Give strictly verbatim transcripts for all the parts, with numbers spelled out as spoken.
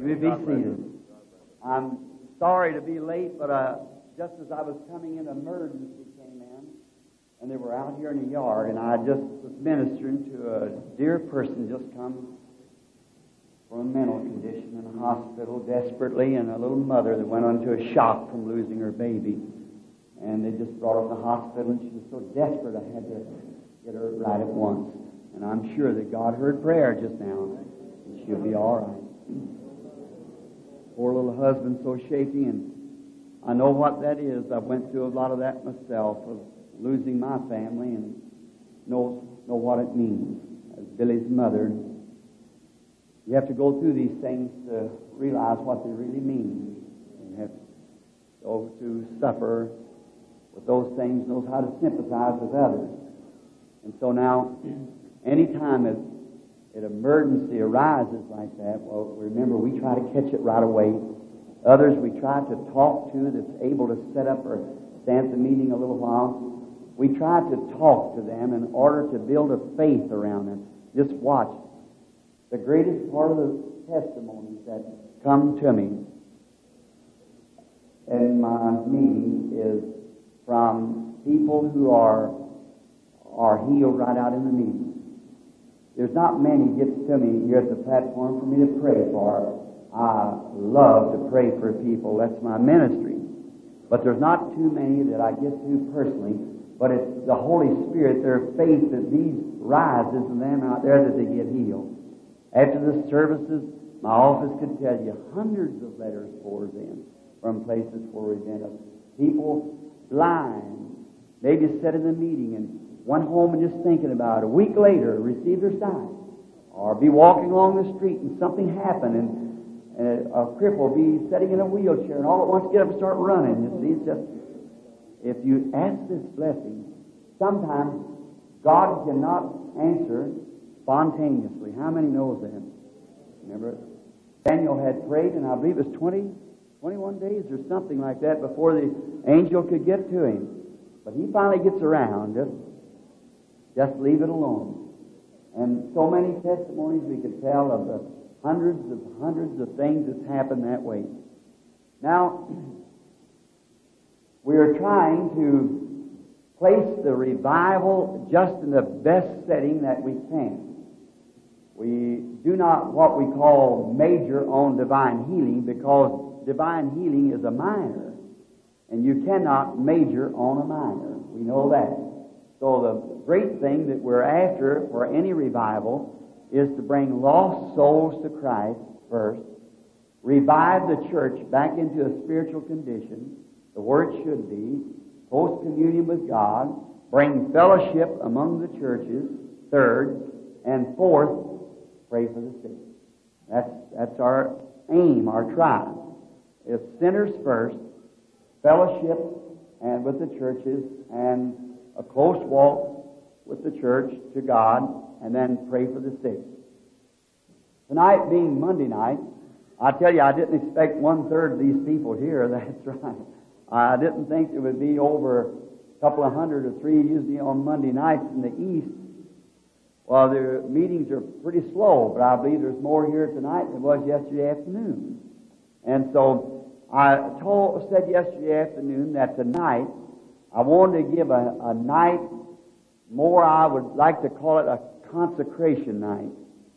You may be seated. I'm sorry to be late, but uh, just as I was coming in, emergency came in, and they were out here in the yard, and I just was ministering to a dear person just come from a mental condition in a hospital desperately, and a little mother that went into a shock from losing her baby. And they just brought her to the hospital, and she was so desperate I had to get her right at once. And I'm sure that God heard prayer just now, and she'll be all right. Poor little husband, so shaky, and I know what that is. I went through a lot of that myself, of losing my family, and know know what it means. As Billy's mother, you have to go through these things to realize what they really mean. You have to go to suffer with those things, knows how to sympathize with others. And so now, any time an emergency arises like that, well, remember, we try to catch it right away. Others we try to talk to that's able to set up or stand at the meeting a little while. We try to talk to them in order to build a faith around them. Just watch. The greatest part of the testimonies that come to me in my meetings is from people who are are healed right out in the meeting. There's not many gets to me here at the platform for me to pray for. I love to pray for people. That's my ministry. But there's not too many that I get to personally. But it's the Holy Spirit, their faith that these rises in them out there that they get healed. After the services, my office could tell you hundreds of letters pours in from places where we've been of people blind, maybe sat in the meeting and went home and just thinking about it. A week later, received their sight. Or be walking along the street and something happened and, and a cripple be sitting in a wheelchair and all at once get up and start running. You see, it's just, if you ask this blessing, sometimes God cannot answer spontaneously. How many knows that? Remember, Daniel had prayed, and I believe it was twenty, twenty-one days or something like that before the angel could get to him. But he finally gets around. Just, just leave it alone. And so many testimonies we could tell of the hundreds of hundreds of things that's happened that way. Now, we are trying to place the revival just in the best setting that we can. We do not what we call major on divine healing, because divine healing is a minor, and you cannot major on a minor. We know that. So the great thing that we're after for any revival is to bring lost souls to Christ first, revive the church back into a spiritual condition, the word should be, post-communion with God, bring fellowship among the churches, third, and fourth, pray for the sick. That's, that's our aim, our tribe. It's sinners first, fellowship and with the churches, and a close walk with the church to God, and then pray for the sick. Tonight being Monday night, I tell you, I didn't expect one-third of these people here. That's right. I didn't think it would be over a couple of hundred or three usually on Monday nights in the East. Well, their meetings are pretty slow, but I believe there's more here tonight than there was yesterday afternoon. And so I told, said yesterday afternoon that tonight I wanted to give a, a night more, I would like to call it a consecration night.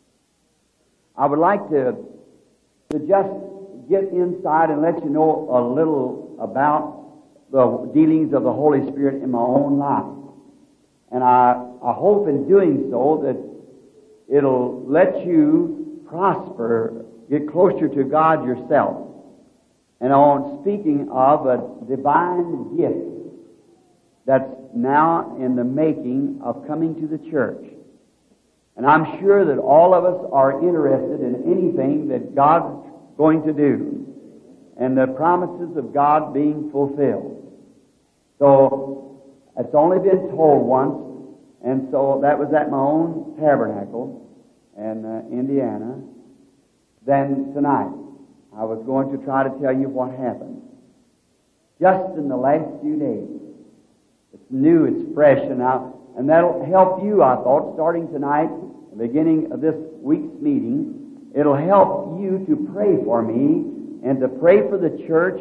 I would like to, to just get inside and let you know a little about the dealings of the Holy Spirit in my own life. And I, I hope in doing so that it'll let you prosper, get closer to God yourself. And on speaking of a divine gift that's now in the making of coming to the church. And I'm sure that all of us are interested in anything that God's going to do and the promises of God being fulfilled. So, it's only been told once, and so that was at my own tabernacle in uh, Indiana. Then tonight, I was going to try to tell you what happened. Just in the last few days. It's new, it's fresh, and, I, and that'll help you, I thought, starting tonight, the beginning of this week's meeting, It'll help you to pray for me and to pray for the church,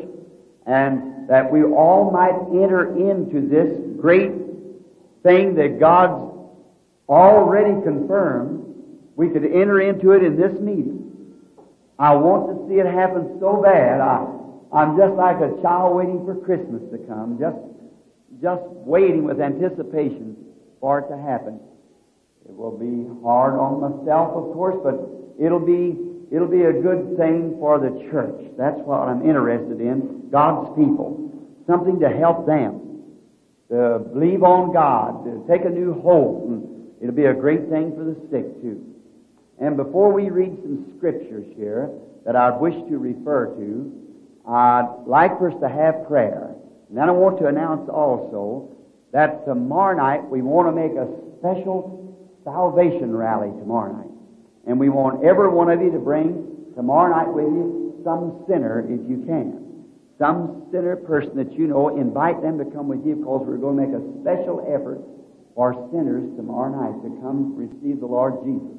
and that we all might enter into this great thing that God's already confirmed. We could enter into it in this meeting. I want to see it happen so bad. I, I'm just like a child waiting for Christmas to come, just, just waiting with anticipation for it to happen. It will be hard on myself, of course, but it'll be it'll be a good thing for the church. That's what I'm interested in, God's people. Something to help them, to believe on God, to take a new hope. And it'll be a great thing for the sick, too. And before we read some scriptures here that I wish to refer to, I'd like for us to have prayer. And then I want to announce also that tomorrow night we want to make a special salvation rally tomorrow night. And we want every one of you to bring tomorrow night with you some sinner if you can. Some sinner person that you know, invite them to come with you, because we're going to make a special effort for sinners tomorrow night to come receive the Lord Jesus.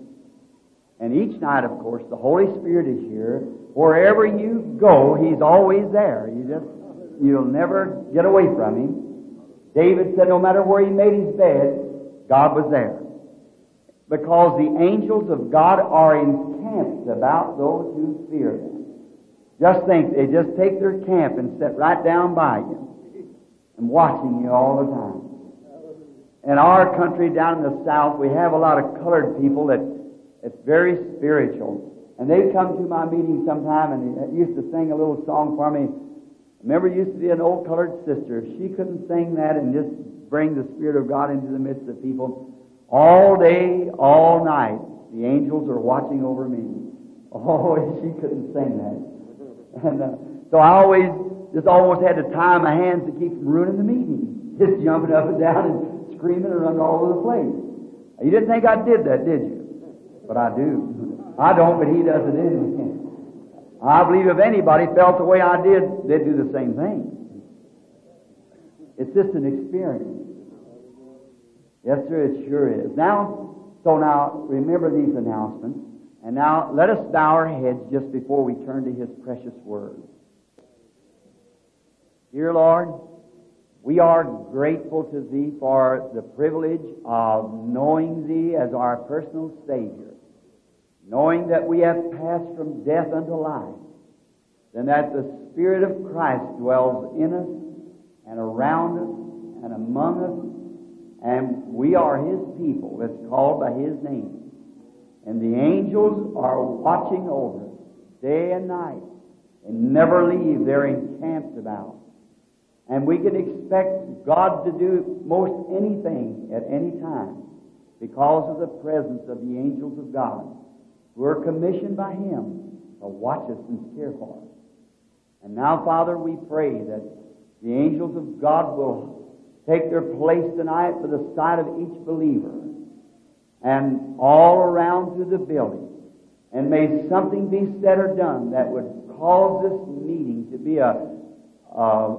And each night, of course, the Holy Spirit is here. Wherever you go, He's always there. You just, you'll never get away from Him. David said no matter where he made his bed, God was there. Because the angels of God are encamped about those who fear them. Just think, they just take their camp and sit right down by you and watching you all the time. In our country down in the South, we have a lot of colored people that it's very spiritual. And they come to my meeting sometime and they used to sing a little song for me. Remember, used to be an old colored sister. She couldn't sing that and just bring the Spirit of God into the midst of people. All day, all night, the angels are watching over me. Oh, she couldn't sing that. And uh, so I always just almost had to tie my hands to keep from ruining the meeting. Just jumping up and down and screaming and running all over the place. You didn't think I did that, did you? But I do. I don't, but He does it in me. I believe if anybody felt the way I did, they'd do the same thing. It's just an experience. Yes, sir, it sure is. Now, so now, remember these announcements. And now, let us bow our heads just before we turn to His precious Word. Dear Lord, we are grateful to Thee for the privilege of knowing Thee as our personal Savior, knowing that we have passed from death unto life, and that the Spirit of Christ dwells in us and around us and among us, and we are His people that's called by His name. And the angels are watching over us day and night and never leave. They're encamped about. And we can expect God to do most anything at any time because of the presence of the angels of God who are commissioned by Him to watch us and care for us. And now, Father, we pray that the angels of God will take their place tonight for the sight of each believer and all around through the building. And may something be said or done that would cause this meeting to be a, a,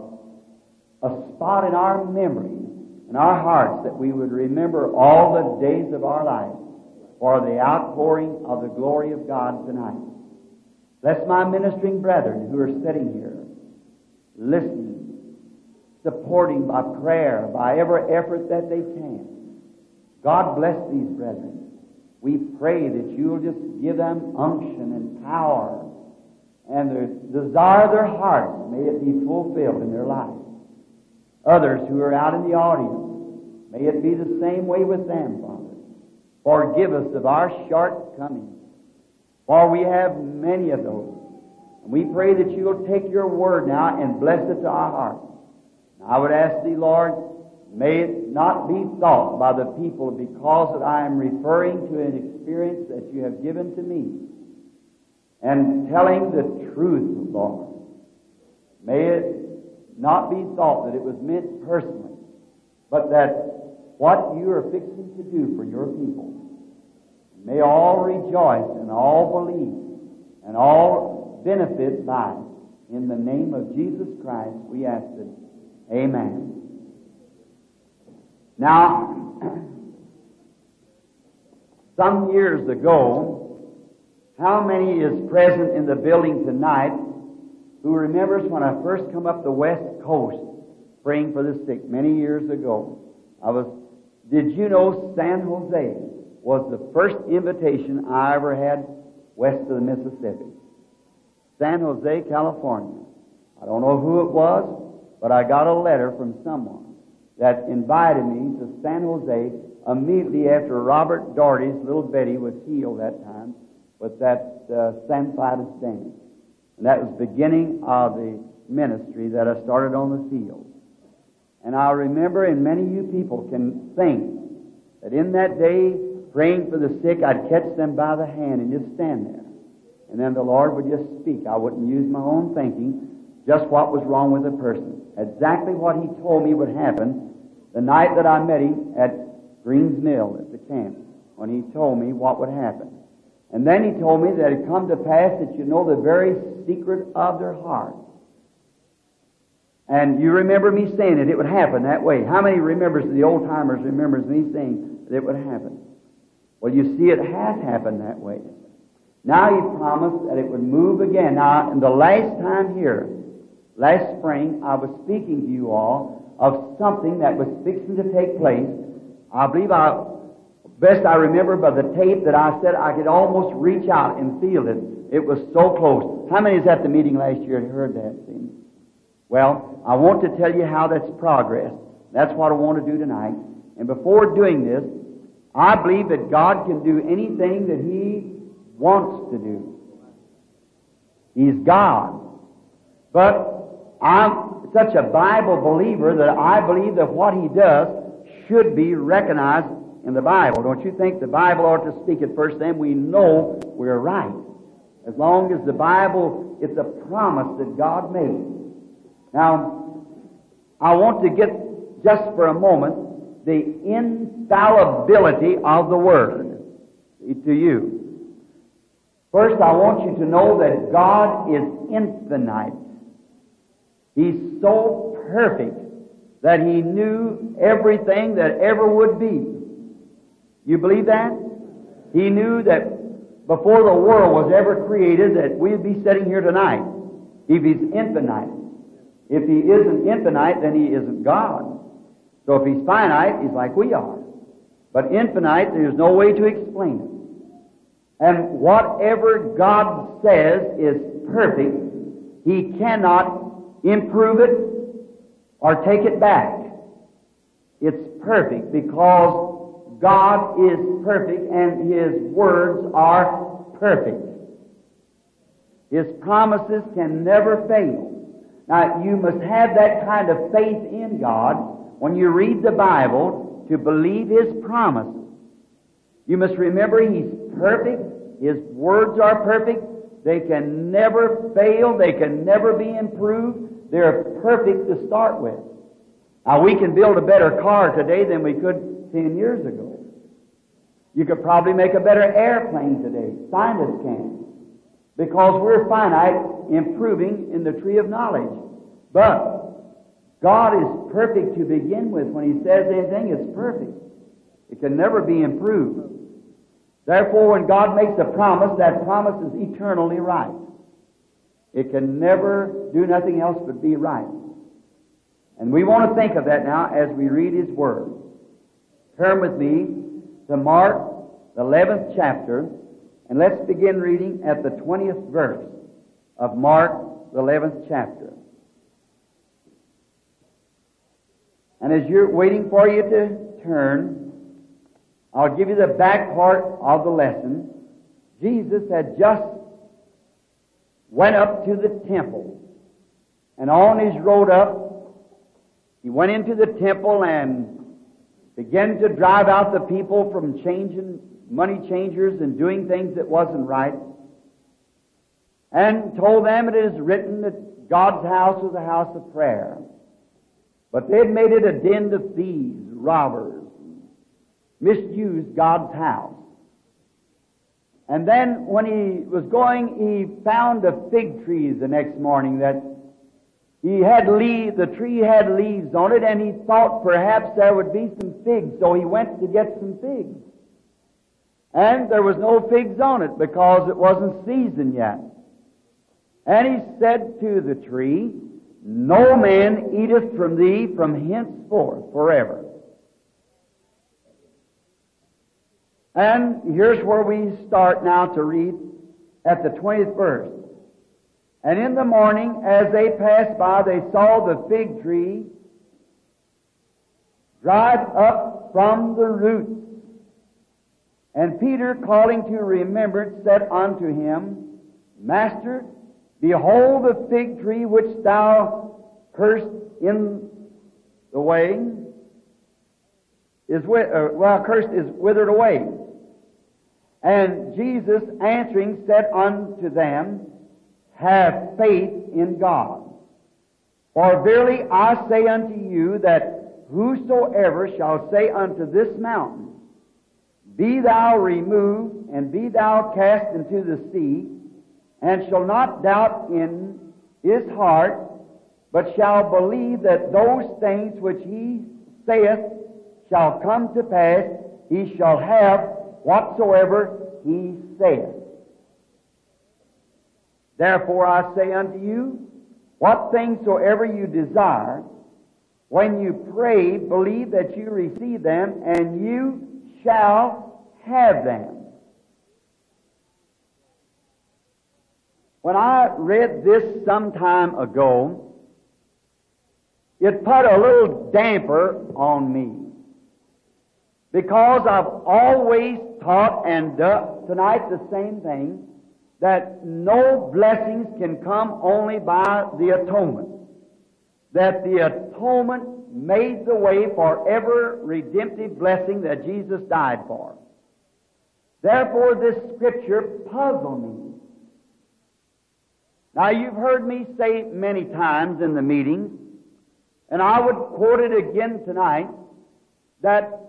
a spot in our memory, in our hearts, that we would remember all the days of our life for the outpouring of the glory of God tonight. Bless my ministering brethren who are sitting here, listening, supporting by prayer, by every effort that they can. God bless these brethren. We pray that you'll just give them unction and power, and the desire of their hearts, may it be fulfilled in their life. Others who are out in the audience, may it be the same way with them, Father. Forgive us of our shortcomings, for we have many of those. And we pray that you'll take your word now and bless it to our hearts. I would ask Thee, Lord, may it not be thought by the people because that I am referring to an experience that you have given to me and telling the truth, Lord. May it not be thought that it was meant personally, but that what you are fixing to do for your people, may all rejoice and all believe and all benefit by it. In the name of Jesus Christ, we ask it. Amen. Now, some years ago, How many is present in the building tonight who remembers when I first come up the West Coast praying for the sick many years ago? I was, did you know San Jose was the first invitation I ever had west of the Mississippi? San Jose, California. I don't know who it was, but I got a letter from someone that invited me to San Jose immediately after Robert Doherty's little Betty was healed that time with that uh, Sanfilus dance. And that was the beginning of the ministry that I started on the field. And I remember, and many of you people can think, that in that day, praying for the sick, I'd catch them by the hand and just stand there. And then the Lord would just speak. I wouldn't use my own thinking, just what was wrong with the person. Exactly what He told me would happen the night that I met Him at Greens Mill at the camp, when He told me what would happen. And then He told me that it come to pass that you know the very secret of their heart. And you remember me saying it, it would happen that way. How many remembers, the old-timers remembers me saying that it would happen? Well, you see, it has happened that way. Now He promised that it would move again. Now, in the last time here, last spring, I was speaking to you all of something that was fixing to take place. I believe I, best I remember by the tape that I said I could almost reach out and feel it. It was so close. How many was at the meeting last year and heard that? See? Well, I want to tell you how that's progressed. That's what I want to do tonight. And before doing this, I believe that God can do anything that He wants to do. He's God. But I'm such a Bible believer that I believe that what He does should be recognized in the Bible. Don't you think the Bible ought to speak it first? Then we know we're right. As long as the Bible, it's a promise that God made. Now, I want to get, just for a moment, the infallibility of the Word to you. First, I want you to know that God is infinite. He's so perfect that He knew everything that ever would be. You believe that? He knew that before the world was ever created that we'd be sitting here tonight. If He's infinite. If He isn't infinite, then He isn't God. So if He's finite, He's like we are. But infinite, there's no way to explain it. And whatever God says is perfect, He cannot improve it or take it back. It's perfect because God is perfect and His words are perfect. His promises can never fail. Now, you must have that kind of faith in God when you read the Bible to believe His promises. You must remember He's perfect. His words are perfect. They can never fail. They can never be improved. They're perfect to start with. Now, we can build a better car today than we could ten years ago. You could probably make a better airplane today. Scientists can. Because we're finite, improving in the tree of knowledge. But God is perfect to begin with. When He says anything, it's perfect. It can never be improved. Therefore, when God makes a promise, that promise is eternally right. It can never do nothing else but be right. And we want to think of that now as we read His Word. Turn with me to Mark, the eleventh chapter, and let's begin reading at the twentieth verse of Mark, the eleventh chapter. And as you're waiting for you to turn, I'll give you the back part of the lesson. Jesus had just went up to the temple. And on His road up, He went into the temple and began to drive out the people from changing money changers and doing things that wasn't right, and told them it is written that God's house was a house of prayer. But they'd made it a den of thieves, robbers, misused God's house. And then when He was going, He found a fig tree the next morning that he had leaves, the tree had leaves on it, and he thought perhaps there would be some figs, so he went to get some figs. And there was no figs on it because it wasn't seasoned yet. And he said to the tree, No man eateth from thee from henceforth forever. And here's where we start now to read at the twentieth verse. And in the morning, as they passed by, they saw the fig tree dried up from the roots. And Peter, calling to remembrance, said unto him, Master, behold the fig tree which thou cursed in the way is wi- uh, well cursed is withered away. And Jesus answering said unto them, Have faith in God. For verily I say unto you that whosoever shall say unto this mountain, Be thou removed, and be thou cast into the sea, and shall not doubt in his heart, but shall believe that those things which he saith shall come to pass, he shall have whatsoever he saith. Therefore I say unto you, what things soever you desire, when you pray, believe that you receive them, and you shall have them. When I read this some time ago, it put a little damper on me, because I've always taught and done tonight the same thing, that no blessings can come only by the atonement. That the atonement made the way for every redemptive blessing that Jesus died for. Therefore, this Scripture puzzled me. Now, you've heard me say many times in the meetings, and I would quote it again tonight, that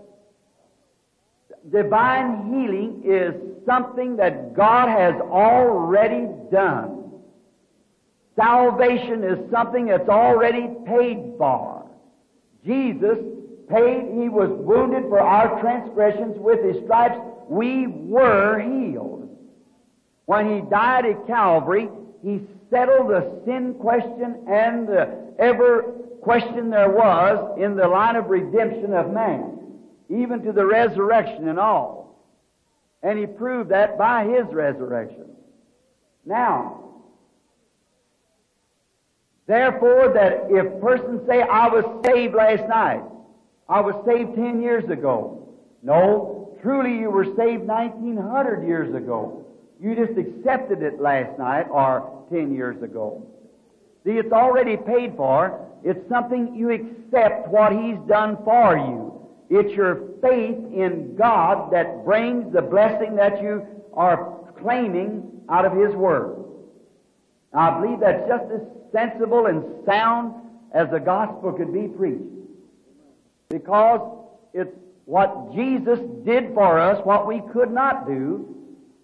divine healing is something that God has already done. Salvation is something that's already paid for. Jesus paid, He was wounded for our transgressions, with His stripes we were healed. When He died at Calvary, He settled the sin question and the ever question there was in the line of redemption of man, even to the resurrection and all. And He proved that by His resurrection. Now, therefore, that if persons say, I was saved last night, I was saved ten years ago. No, truly you were saved nineteen hundred years ago. You just accepted it last night or ten years ago. See, it's already paid for. It's something you accept what He's done for you. It's your faith in God that brings the blessing that you are claiming out of His Word. Now, I believe that's just as sensible and sound as the gospel could be preached. Because it's what Jesus did for us, what we could not do.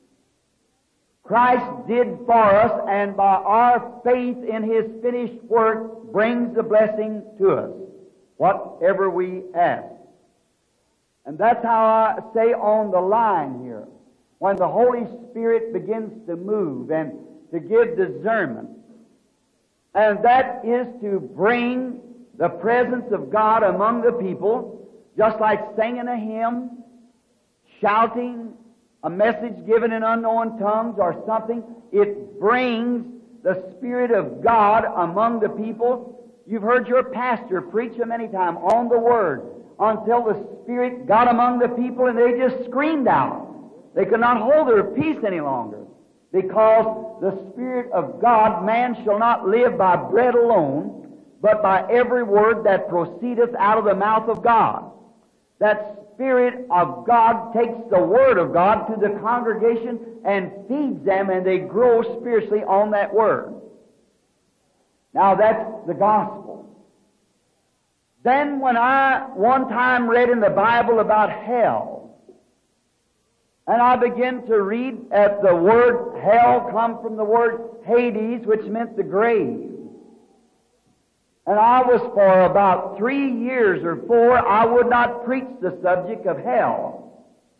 Christ did for us, and by our faith in His finished work brings the blessing to us, whatever we ask. And that's how I say on the line here, when the Holy Spirit begins to move and to give discernment, and that is to bring the presence of God among the people, just like singing a hymn, shouting, a message given in unknown tongues or something. It brings the Spirit of God among the people. You've heard your pastor preach a many times on the Word, until the Spirit got among the people and they just screamed out. They could not hold their peace any longer, because the Spirit of God, man shall not live by bread alone, but by every word that proceedeth out of the mouth of God. That Spirit of God takes the Word of God to the congregation and feeds them, and they grow spiritually on that Word. Now that's the gospel. Then when I one time read in the Bible about hell, and I began to read at the word hell come from the word Hades, which meant the grave. And I was for about three years or four, I would not preach the subject of hell.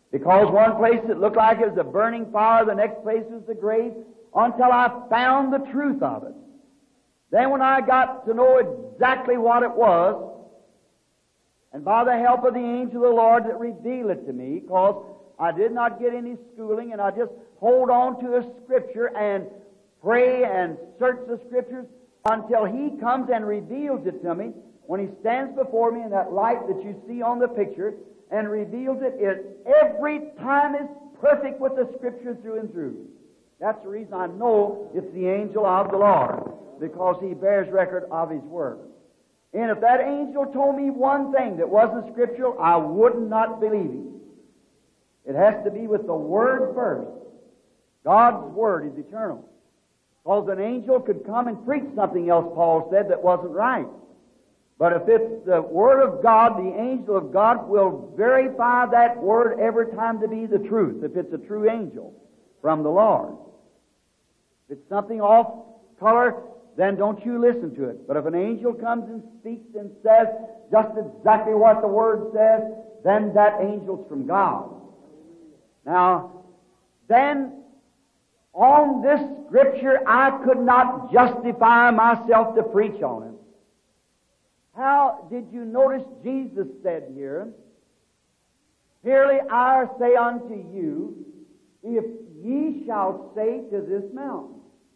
Because one place it looked like it was a burning fire, the next place was the grave, until I found the truth of it. Then when I got to know exactly what it was, and by the help of the angel of the Lord that revealed it to me, because I did not get any schooling, and I just hold on to a Scripture and pray and search the Scriptures until He comes and reveals it to me. When He stands before me in that light that you see on the picture and reveals it, it every time is perfect with the Scripture through and through. That's the reason I know it's the angel of the Lord, because He bears record of His Word. And if that angel told me one thing that wasn't scriptural, I would not believe him. It has to be with the Word first. God's Word is eternal. Because an angel could come and preach something else, Paul said, that wasn't right. But if it's the Word of God, the angel of God will verify that Word every time to be the truth, if it's a true angel from the Lord. If it's something off color, then don't you listen to it. But if an angel comes and speaks and says just exactly what the Word says, then that angel's from God. Now, then, on this Scripture, I could not justify myself to preach on it. How did you notice Jesus said here, "Verily I say unto you, if ye shall say to this mountain,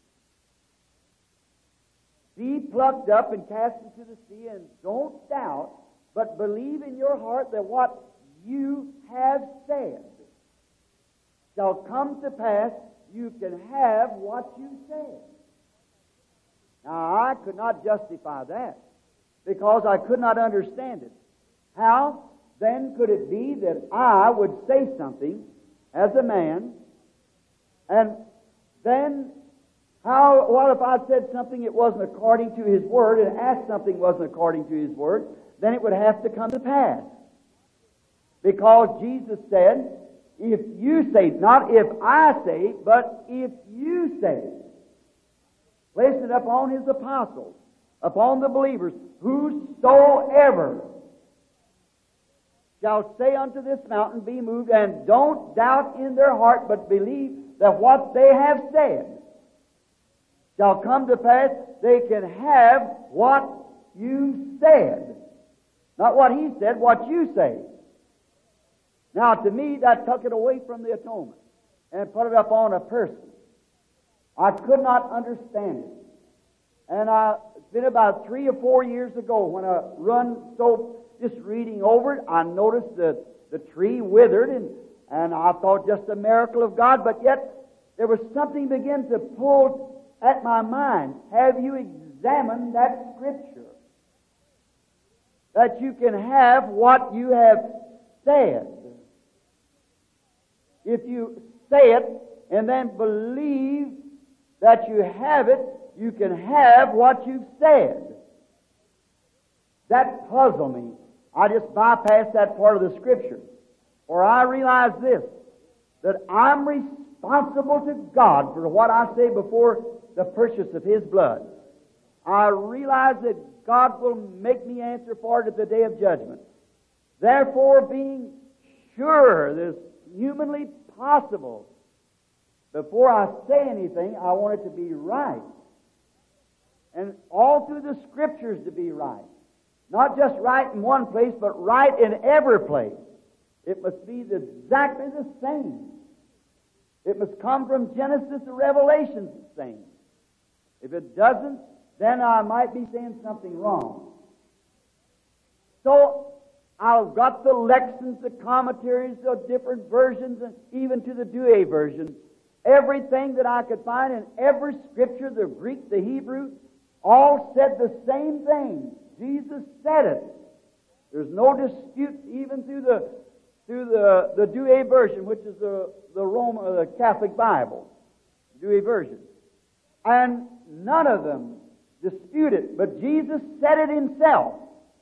be plucked up and cast into the sea, and don't doubt, but believe in your heart that what you have said shall come to pass, you can have what you said." Now, I could not justify that, because I could not understand it. How, then, could it be that I would say something as a man, and then how, what if I said something that wasn't according to His Word, and asked something wasn't according to His Word, then it would have to come to pass. Because Jesus said, if you say, not if I say, but if you say, place it upon His apostles, upon the believers, whosoever shall say unto this mountain, be moved, and don't doubt in their heart, but believe that what they have said shall come to pass, they can have what you said. Not what He said, what you say. Now, to me, that took it away from the atonement and put it up on a person. I could not understand it. And I, it's been about three or four years ago when I run, so just reading over it, I noticed that the tree withered, and, and I thought just a miracle of God, but yet there was something began to pull at my mind. Have you examined that Scripture? That you can have what you have said. If you say it and then believe that you have it, you can have what you've said. That puzzled me. I just bypassed that part of the Scripture. For I realize this, that I'm responsible to God for what I say before the purchase of His blood. I realize that God will make me answer for it at the day of judgment. Therefore, being sure that it's humanly possible, before I say anything, I want it to be right. And all through the Scriptures to be right. Not just right in one place, but right in every place. It must be exactly the same. It must come from Genesis to Revelation the same. If it doesn't, then I might be saying something wrong. So, I've got the lexicons, the commentaries, the different versions, and even to the Douay version. Everything that I could find in every Scripture, the Greek, the Hebrew, all said the same thing. Jesus said it. There's no dispute even through the through the, the Douay version, which is the, the Roman, the Catholic Bible, Douay version. And none of them dispute it, but Jesus said it Himself.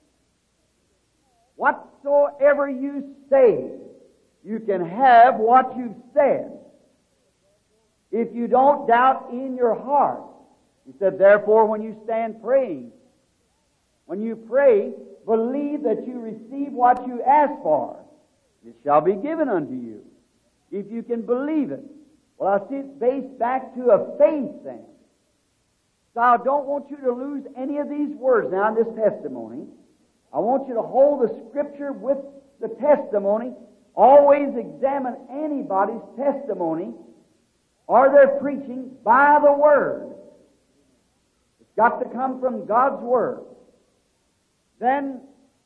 Whatsoever you say, you can have what you've said. If you don't doubt in your heart. He said, therefore, when you stand praying, when you pray, believe that you receive what you ask for. It shall be given unto you, if you can believe it. Well, I see it based back to a faith then. So I don't want you to lose any of these words now in this testimony. I want you to hold the Scripture with the testimony. Always examine anybody's testimony or their preaching by the Word. It's got to come from God's Word. Then,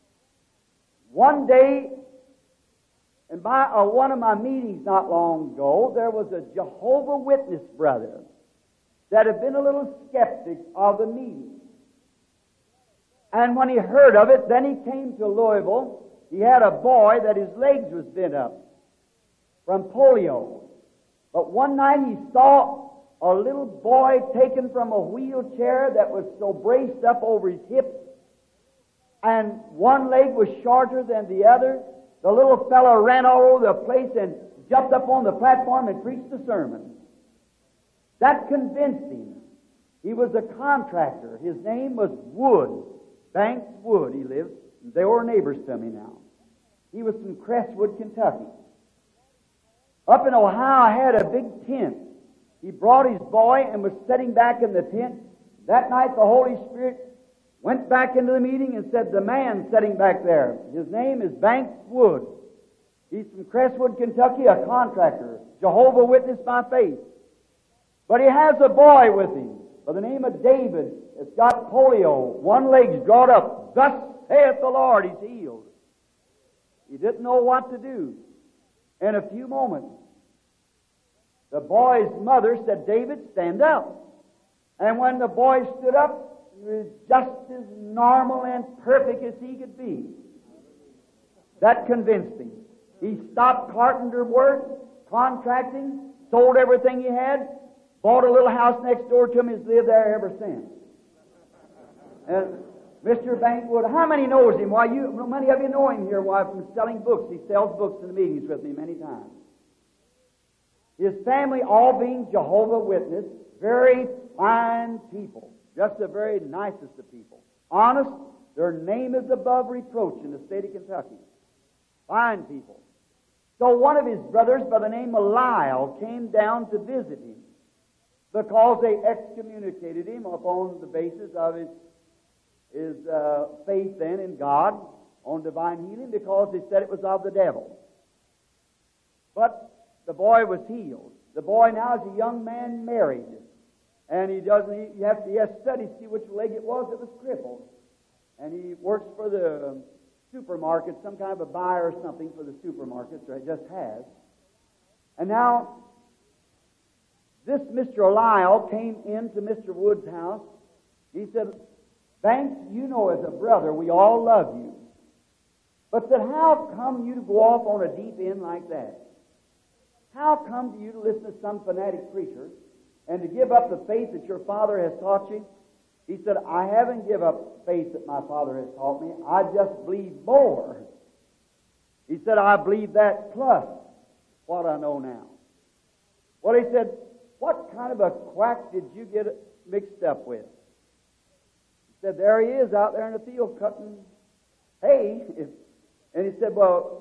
one day, and by uh, one of my meetings not long ago, there was a Jehovah Witness brother that had been a little skeptic of the meeting. And when he heard of it, then he came to Louisville. He had a boy that his legs was bent up from polio. But one night he saw a little boy taken from a wheelchair that was so braced up over his hip, and one leg was shorter than the other. The little fellow ran all over the place and jumped up on the platform and preached the sermon. That convinced him. He was a contractor. His name was Wood. Banks Wood, he lived. They were neighbors to me now. He was from Crestwood, Kentucky. Up in Ohio, I had a big tent. He brought his boy and was sitting back in the tent. That night, the Holy Spirit went back into the meeting and said, the man sitting back there, his name is Banks Wood. He's from Crestwood, Kentucky, a contractor, Jehovah Witness by faith. But he has a boy with him by the name of David. It's got polio. One leg's drawn up. Thus saith the Lord, he's healed. He didn't know what to do. In a few moments, the boy's mother said, David, stand up. And when the boy stood up, he was just as normal and perfect as he could be. That convinced him. He stopped carpenter work, contracting, sold everything he had, bought a little house next door to him, and has lived there ever since. And Mister Bankwood, how many knows him? Why, you, many of you know him here. Why, from selling books. He sells books in the meetings with me many times. His family, all being Jehovah Witness, very fine people, just the very nicest of people. Honest, their name is above reproach in the state of Kentucky. Fine people. So one of his brothers by the name of Lyle came down to visit him because they excommunicated him upon the basis of his, his uh, faith then in God on divine healing, because they said it was of the devil. But the boy was healed. The boy now is a young man married. And he doesn't, he has, he has studied to see which leg it was that was crippled. And he works for the um, supermarket, some kind of a buyer or something for the supermarkets, or it just has. And now, this Mister Lyle came into Mister Wood's house. He said, Banks, you know as a brother, we all love you. But said, how come you to go off on a deep end like that? How come to you to listen to some fanatic preacher and to give up the faith that your father has taught you? He said, I haven't given up faith that my father has taught me. I just believe more. He said, I believe that plus what I know now. Well, he said, what kind of a quack did you get mixed up with? He said, there he is out there in the field cutting hay. And he said, well,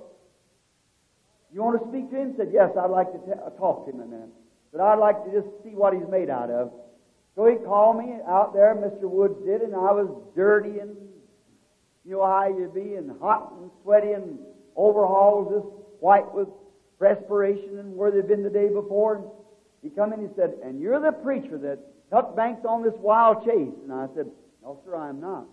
you want to speak to him? He said, yes, I'd like to t- talk to him a minute. But I'd like to just see what he's made out of. So he called me out there, Mister Woods did, and I was dirty and, you know how you'd be, and hot and sweaty and overalls just white with perspiration and where they'd been the day before. And he come in and he said, and you're the preacher that took Banks on this wild chase. And I said, no, sir, I'm not.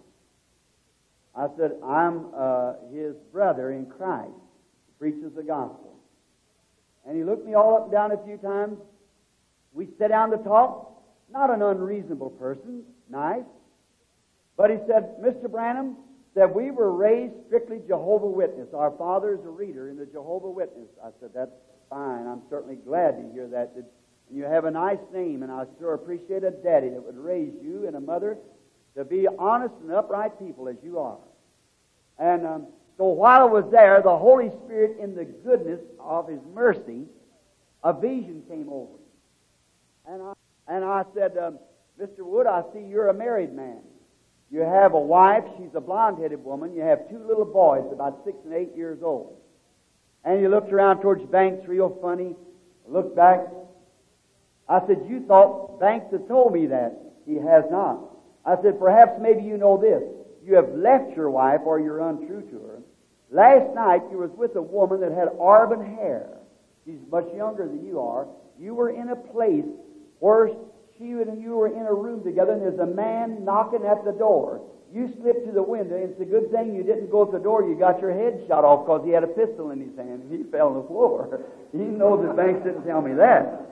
I said, I'm uh, his brother in Christ, who preaches the gospel. And he looked me all up and down a few times. We sat down to talk. Not an unreasonable person, nice. But he said, Mister Branham, that we were raised strictly Jehovah Witness. Our father is a reader in the Jehovah Witness. I said, that's fine. I'm certainly glad to hear that. And you have a nice name, and I sure appreciate a daddy that would raise you and a mother to be honest and upright people as you are. And um, so while I was there, the Holy Spirit, in the goodness of His mercy, a vision came over me. And I, and I said, um, Mister Wood, I see you're a married man. You have a wife. She's a blonde-headed woman. You have two little boys, about six and eight years old. And he looked around towards Banks real funny, looked back. I said, you thought Banks had told me that. He has not. I said, perhaps maybe you know this. You have left your wife or you're untrue to her. Last night you was with a woman that had auburn hair. She's much younger than you are. You were in a place where she and you were in a room together, and there's a man knocking at the door. You slipped to the window, and it's a good thing you didn't go to the door. You got your head shot off because he had a pistol in his hand, and he fell on the floor. He knows that Banks didn't tell me that.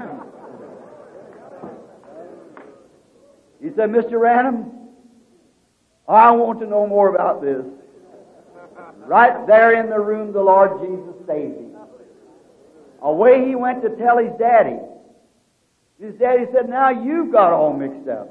He said, Mister Random, I want to know more about this. Right there in the room, the Lord Jesus saved him. Away he went to tell his daddy. His daddy said, now you've got all mixed up.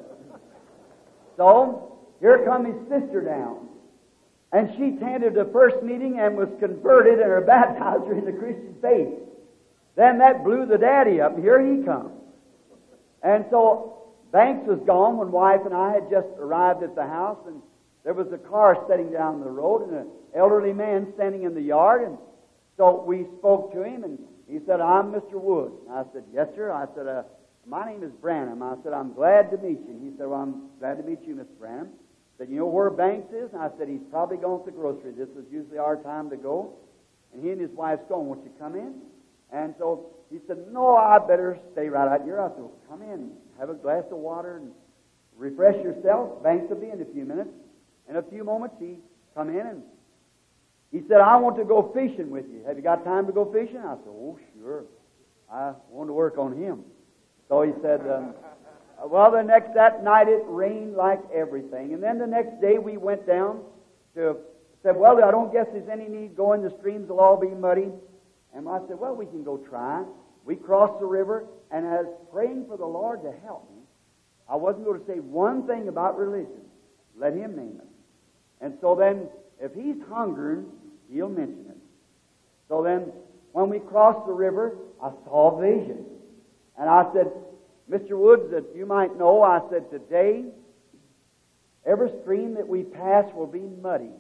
So, here come his sister down. And she attended the first meeting and was converted and her baptizer in the Christian faith. Then that blew the daddy up. Here he comes. And so, Banks was gone when wife and I had just arrived at the house, and there was a car setting down the road and an elderly man standing in the yard. And so we spoke to him, and he said, I'm Mister Wood. And I said, yes, sir. I said, uh, my name is Branham. I said, I'm glad to meet you. And he said, well, I'm glad to meet you, Mister Branham. I said, you know where Banks is? And I said, he's probably gone to the grocery. This is usually our time to go. And he and his wife's going, won't you come in? And so he said, no, I better stay right out here. I said, well, come in, have a glass of water and refresh yourself. Banks will be in a few minutes. In a few moments, he come in and he said, I want to go fishing with you. Have you got time to go fishing? I said, oh, sure. I want to work on him. So he said, um, well, the next, that night it rained like everything. And then the next day we went down to, said, well, I don't guess there's any need going. The streams will all be muddy. And I said, well, we can go try. We crossed the river, and as praying for the Lord to help me, I wasn't going to say one thing about religion. Let him name it. And so then, if he's hungering, he'll mention it. So then, when we crossed the river, I saw a vision. And I said, Mister Woods, that you might know, I said, today, every stream that we pass will be muddy.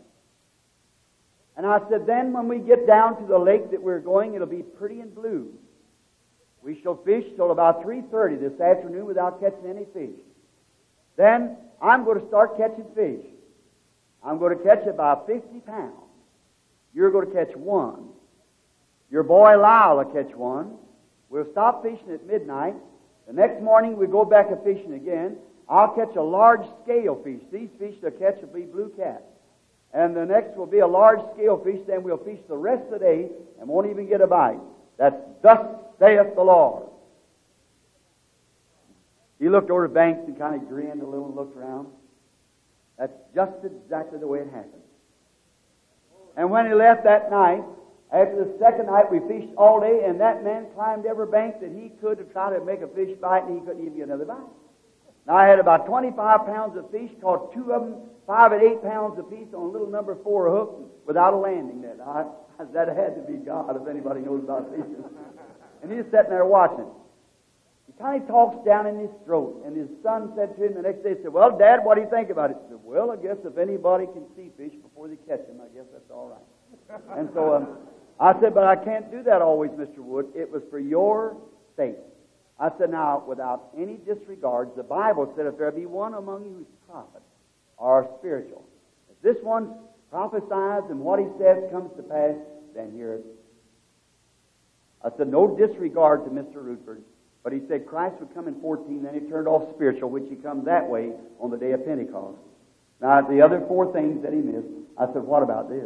And I said, then when we get down to the lake that we're going, it'll be pretty and blue. We shall fish till about three thirty this afternoon without catching any fish. Then I'm going to start catching fish. I'm going to catch about fifty pounds. You're going to catch one. Your boy Lyle will catch one. We'll stop fishing at midnight. The next morning we go back a fishing again. I'll catch a large scale fish. These fish they'll catch will be blue cat. And the next will be a large scale fish. Then we'll fish the rest of the day and won't even get a bite. That's thus saith the Lord. He looked over the banks and kind of grinned a little and looked around. That's just exactly the way it happened. And when he left that night, after the second night, we fished all day, and that man climbed every bank that he could to try to make a fish bite, and he couldn't even get another bite. Now, I had about twenty-five pounds of fish, caught two of them, five and eight pounds apiece on a little number four hook without a landing net. I, that had to be God, if anybody knows about fishing. And he's sitting there watching. He kind of talks down in his throat, and his son said to him the next day, he said, well, Dad, what do you think about it? He said, well, I guess if anybody can see fish before they catch them, I guess that's all right. And so um, I said, but I can't do that always, Mister Wood. It was for your sake. I said, now, without any disregards, the Bible said, if there be one among you who's prophet or spiritual, if this one prophesies and what he says comes to pass, then hear it. I said, no disregard to Mister Rutherford. But he said Christ would come in fourteen, then he turned off spiritual, which he comes that way on the day of Pentecost. Now, the other four things that he missed, I said, what about this?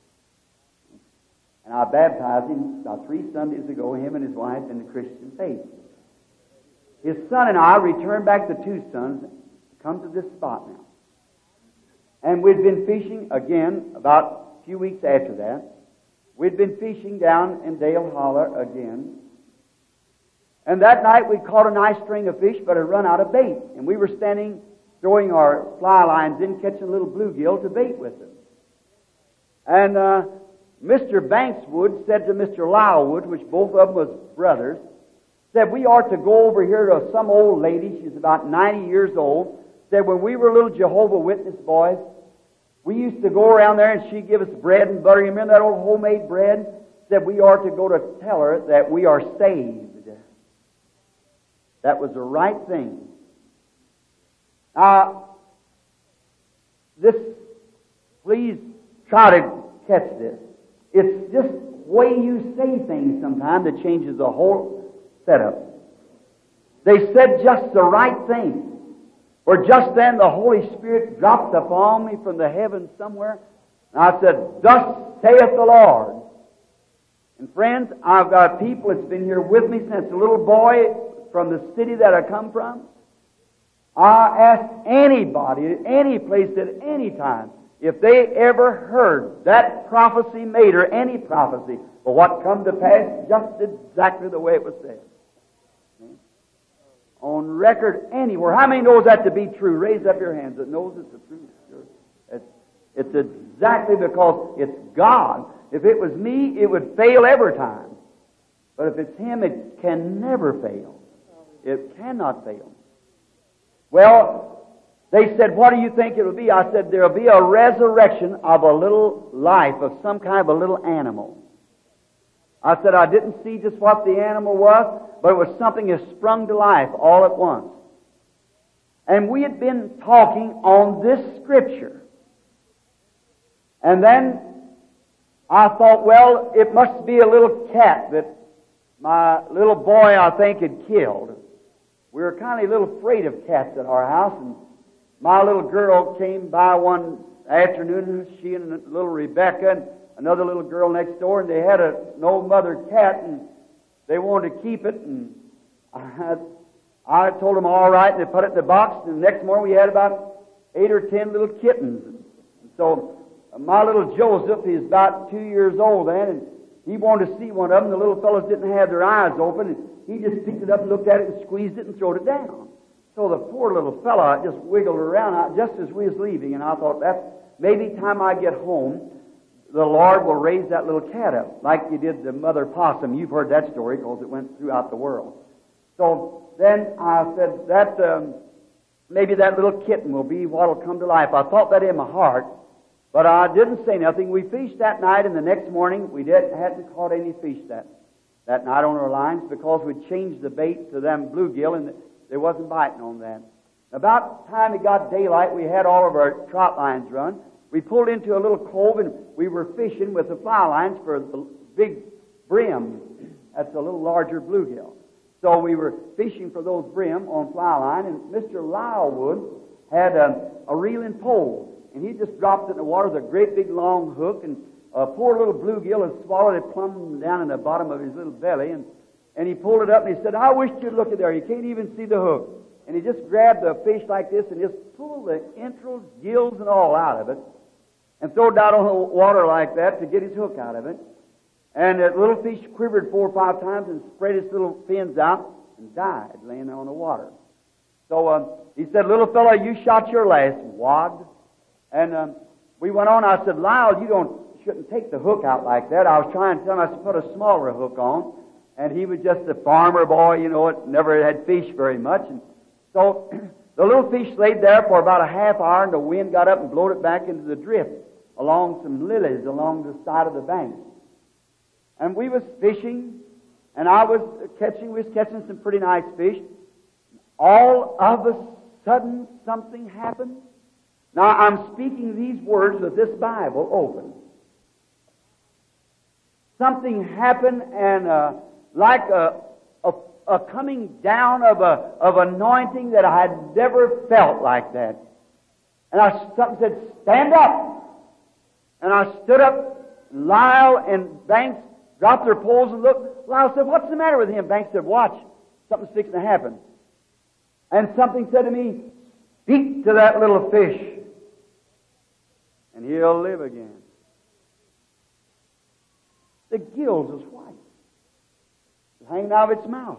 And I baptized him about three Sundays ago, him and his wife, in the Christian faith. His son and I returned back to Tucson, come to this spot now. And we'd been fishing again about a few weeks after that. We'd been fishing down in Dale Holler again. And that night we caught a nice string of fish, but had run out of bait. And we were standing, throwing our fly lines in, catching a little bluegill to bait with them. And uh, Mister Bankswood said to Mister Lylewood, which both of them was brothers, said we ought to go over here to some old lady, she's about ninety years old, said when we were little Jehovah Witness boys, we used to go around there and she'd give us bread and butter. You remember that old homemade bread? said we are to go to tell her that we are saved. That was the right thing. Now, this, please try to catch this. It's just the way you say things sometimes that changes the whole setup. They said just the right thing. For just then the Holy Spirit dropped upon me from the heavens somewhere. And I said, "Thus saith the Lord." And friends, I've got people that's been here with me since a little boy from the city that I come from. I ask anybody at any place at any time if they ever heard that prophecy made or any prophecy, but what come to pass just exactly the way it was said. On record anywhere. How many knows that to be true? Raise up your hands that knows it's the truth. It's, it's exactly because it's God. If it was me, it would fail every time. But if it's Him, it can never fail. It cannot fail. Well, they said, "What do you think it will be?" I said, "There will be a resurrection of a little life, of some kind of a little animal." I said, I didn't see just what the animal was, but it was something that sprung to life all at once. And we had been talking on this Scripture. And then I thought, well, it must be a little cat that my little boy, I think, had killed. We were kind of a little afraid of cats at our house, and my little girl came by one afternoon, she and little Rebecca and another little girl next door, and they had a, an old mother cat, and they wanted to keep it, and I, I told them all right, and they put it in the box, and the next morning we had about eight or ten little kittens. And so uh, my little Joseph, he's about two years old then, and he wanted to see one of them. The little fellows didn't have their eyes open, and he just picked it up and looked at it and squeezed it and threw it down. So the poor little fella just wiggled around just as we was leaving, and I thought, that's maybe time I get home, the Lord will raise that little cat up, like you did the mother possum. You've heard that story because it went throughout the world. So then I said, that um, maybe that little kitten will be what will come to life. I thought that in my heart, but I didn't say nothing. We fished that night, and the next morning we didn't, hadn't caught any fish that, that night on our lines because we'd changed the bait to them bluegill, and they wasn't biting on that. About the time it got daylight, we had all of our trout lines run. We pulled into a little cove, and we were fishing with the fly lines for the big brim. That's a little larger bluegill. So we were fishing for those brim on fly line, and Mister Lylewood had a, a reeling pole, and he just dropped it in the water with a great big long hook, and a poor little bluegill had swallowed it plumb down in the bottom of his little belly, and, and he pulled it up, and he said, "I wish you'd look at there. You can't even see the hook." And he just grabbed the fish like this and just pulled the entrails, gills, and all out of it, and threw it down on the water like that to get his hook out of it. And that little fish quivered four or five times and spread its little fins out and died laying there on the water. So um, he said, "Little fellow, you shot your last wad." And um, we went on. I said, "Lyle, you don't shouldn't take the hook out like that." I was trying to tell him I should put a smaller hook on. And he was just a farmer boy, you know, it never had fish very much. And so the little fish laid there for about a half hour, and the wind got up and blowed it back into the drift along some lilies along the side of the bank. And we was fishing, and I was catching, we was catching some pretty nice fish. All of a sudden, something happened. Now, I'm speaking these words with this Bible open. Something happened, and uh, like a, a, a coming down of a of anointing that I had never felt like that. And I something said, "Stand up." And I stood up. Lyle and Banks dropped their poles and looked. Lyle said, "What's the matter with him?" Banks said, "Watch. Something's fixing to happen." And something said to me, "Speak to that little fish, and he'll live again." The gills was white. It was hanging out of its mouth.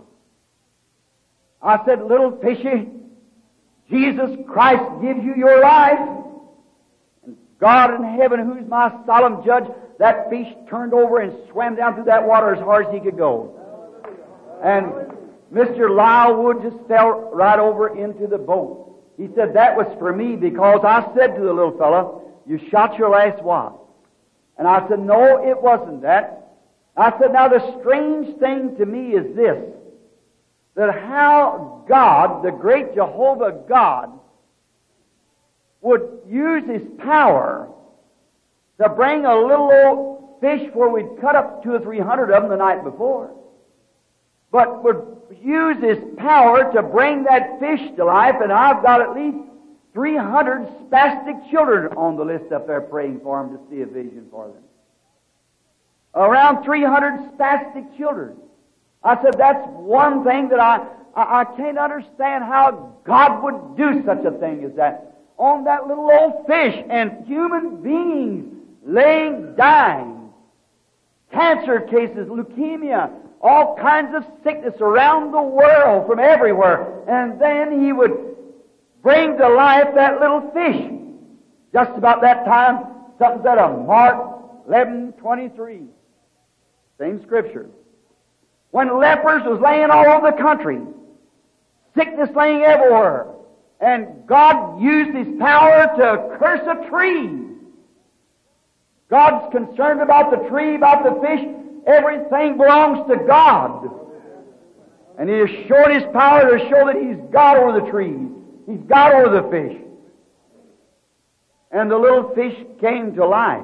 I said, "Little fishy, Jesus Christ gives you your life. And God in heaven, who's my solemn judge," that fish turned over and swam down through that water as hard as he could go. And Mister Lylewood just fell right over into the boat. He said, "That was for me, because I said to the little fellow, 'You shot your last wad.'" And I said, "No, it wasn't that. I said, now the strange thing to me is this, that how God, the great Jehovah God, would use His power to bring a little old fish where we'd cut up two or three hundred of them the night before, but would use His power to bring that fish to life, and I've got at least three hundred spastic children on the list up there praying for them to see a vision for them. Around three hundred spastic children. I said, that's one thing that I, I, I can't understand how God would do such a thing as that. On that little old fish, and human beings laying, dying. Cancer cases, leukemia, all kinds of sickness around the world from everywhere. And then He would bring to life that little fish. Just about that time, something said of Mark eleven twenty-three. Same scripture. When lepers was laying all over the country, sickness laying everywhere, and God used His power to curse a tree. God's concerned about the tree, about the fish. Everything belongs to God. And He has shown His power to show that He's God over the trees. He's God over the fish. And the little fish came to life.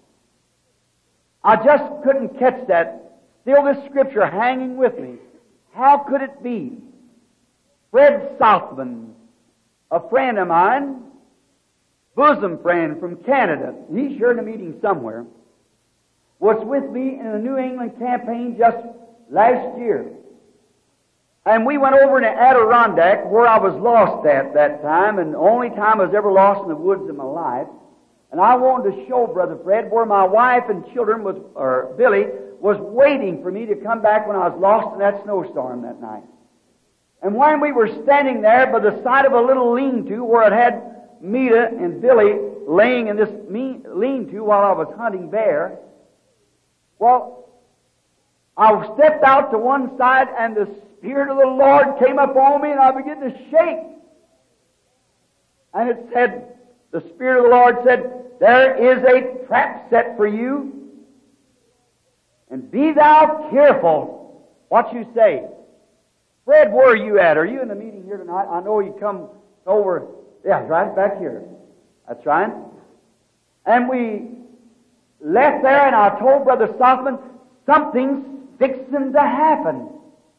I just couldn't catch that. Still this scripture hanging with me. How could it be? Fred Southman, a friend of mine, bosom friend from Canada, he's sure in a meeting somewhere, was with me in the New England campaign just last year. And we went over to Adirondack, where I was lost at that time, and the only time I was ever lost in the woods in my life. And I wanted to show Brother Fred where my wife and children was, or Billy, was waiting for me to come back when I was lost in that snowstorm that night. And when we were standing there by the side of a little lean-to where it had Mita and Billy laying in this lean-to while I was hunting bear, well, I stepped out to one side and the Spirit of the Lord came upon me and I began to shake. And it said, the Spirit of the Lord said, there is a trap set for you, and be thou careful what you say. Fred, where are you at? Are you in the meeting here tonight? I know you come over. Yeah, right back here. That's right. And we left there, and I told Brother Sothman, something's fixing to happen.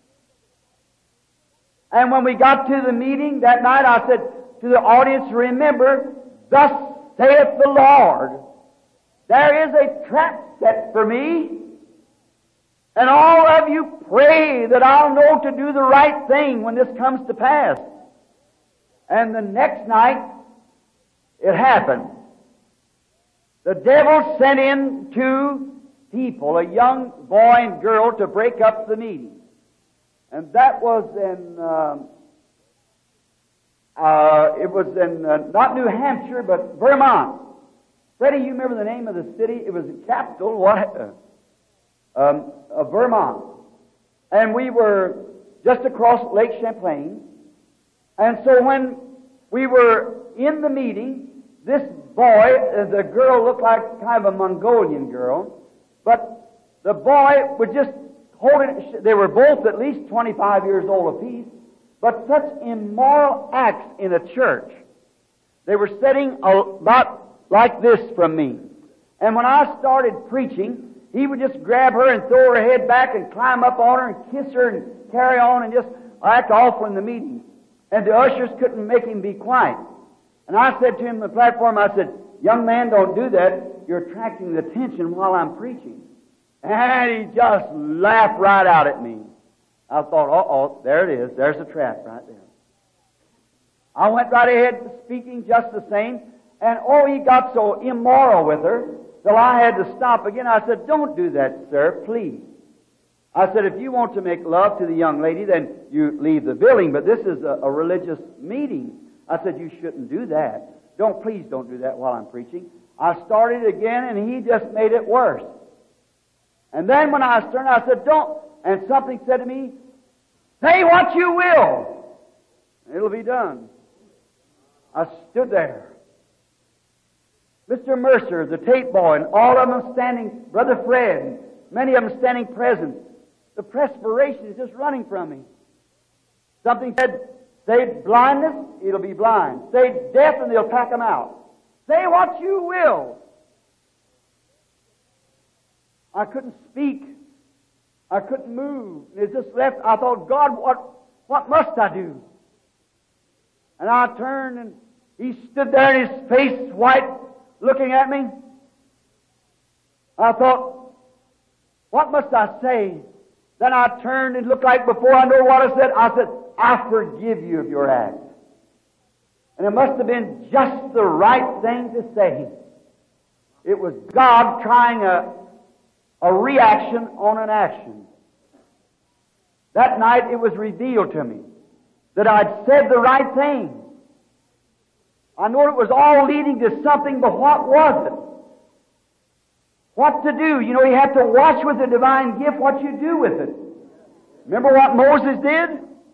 And when we got to the meeting that night, I said to the audience, remember, thus saith the Lord, there is a trap set for me, and all of you pray that I'll know to do the right thing when this comes to pass. And the next night, it happened. The devil sent in two people, a young boy and girl, to break up the meeting. And that was in, uh, uh, it was in, uh, not New Hampshire, but Vermont. Freddie, you remember the name of the city? It was the capital, what? Uh, um, of Vermont. And we were just across Lake Champlain. And so when we were in the meeting, this boy, uh, the girl looked like kind of a Mongolian girl, but the boy would just hold it. They were both at least twenty-five years old apiece, but such immoral acts in a church. They were sitting about like this from me. And when I started preaching, he would just grab her and throw her head back and climb up on her and kiss her and carry on and just act off from the meeting. And the ushers couldn't make him be quiet. And I said to him on the platform, I said, young man, don't do that. You're attracting the attention while I'm preaching. And he just laughed right out at me. I thought, uh-oh, there it is. There's the trap right there. I went right ahead speaking just the same. And oh, he got so immoral with her till I had to stop again. I said, don't do that, sir, please. I said, if you want to make love to the young lady, then you leave the building, but this is a, a religious meeting. I said, you shouldn't do that. Don't, please don't do that while I'm preaching. I started again, and he just made it worse. And then when I turned, I said, don't, and something said to me, say what you will. It'll be done. I stood there. Mister Mercer, the tape boy, and all of them standing, Brother Fred, Many of them standing present. The perspiration is just running from me. Something said, say blindness, it'll be blind. Say death, and they'll pack them out. Say what you will. I couldn't speak. I couldn't move. It just left. I thought, God, what, what must I do? And I turned, and he stood there, and his face white, looking at me. I thought, what must I say? Then I turned and looked like before I know what I said. I said, I forgive you of your act. And it must have been just the right thing to say. It was God trying a, a reaction on an action. That night it was revealed to me that I'd said the right thing. I know it was all leading to something, but what was it? What to do? You know, you have to watch with the divine gift what you do with it. Remember what Moses did?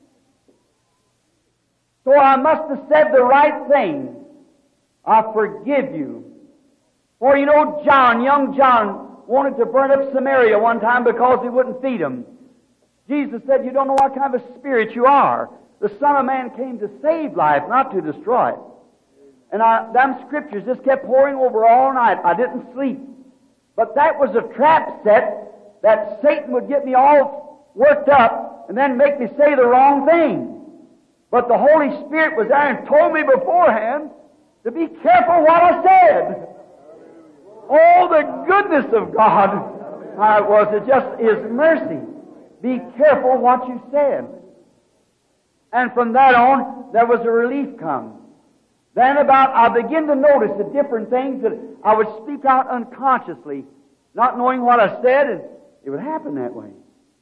So I must have said the right thing. I forgive you. For you know, John, young John, wanted to burn up Samaria one time because he wouldn't feed him. Jesus said, you don't know what kind of a spirit you are. The Son of Man came to save life, not to destroy it. And I, them scriptures just kept pouring over all night. I didn't sleep. But that was a trap set that Satan would get me all worked up and then make me say the wrong thing. But the Holy Spirit was there and told me beforehand to be careful what I said. Oh, the goodness of God! How it was. It just His mercy. Be careful what you said. And from that on, there was a relief come. Then about, I began to notice the different things that I would speak out unconsciously, not knowing what I said, and it would happen that way.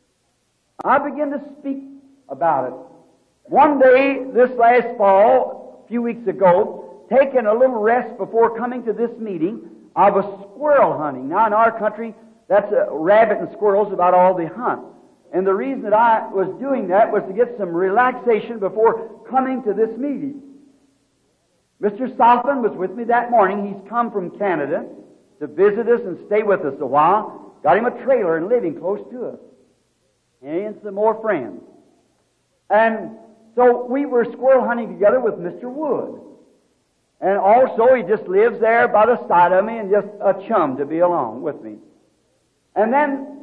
I began to speak about it. One day, this last fall, a few weeks ago, taking a little rest before coming to this meeting, I was squirrel hunting. Now, in our country, that's a rabbit and squirrels about all they hunt. And the reason that I was doing that was to get some relaxation before coming to this meeting. Mister Southland was with me that morning. He's come from Canada to visit us and stay with us a while. Got him a trailer and living close to us. And some more friends. And so we were squirrel hunting together with Mister Wood. And also he just lives there by the side of me and just a chum to be along with me. And then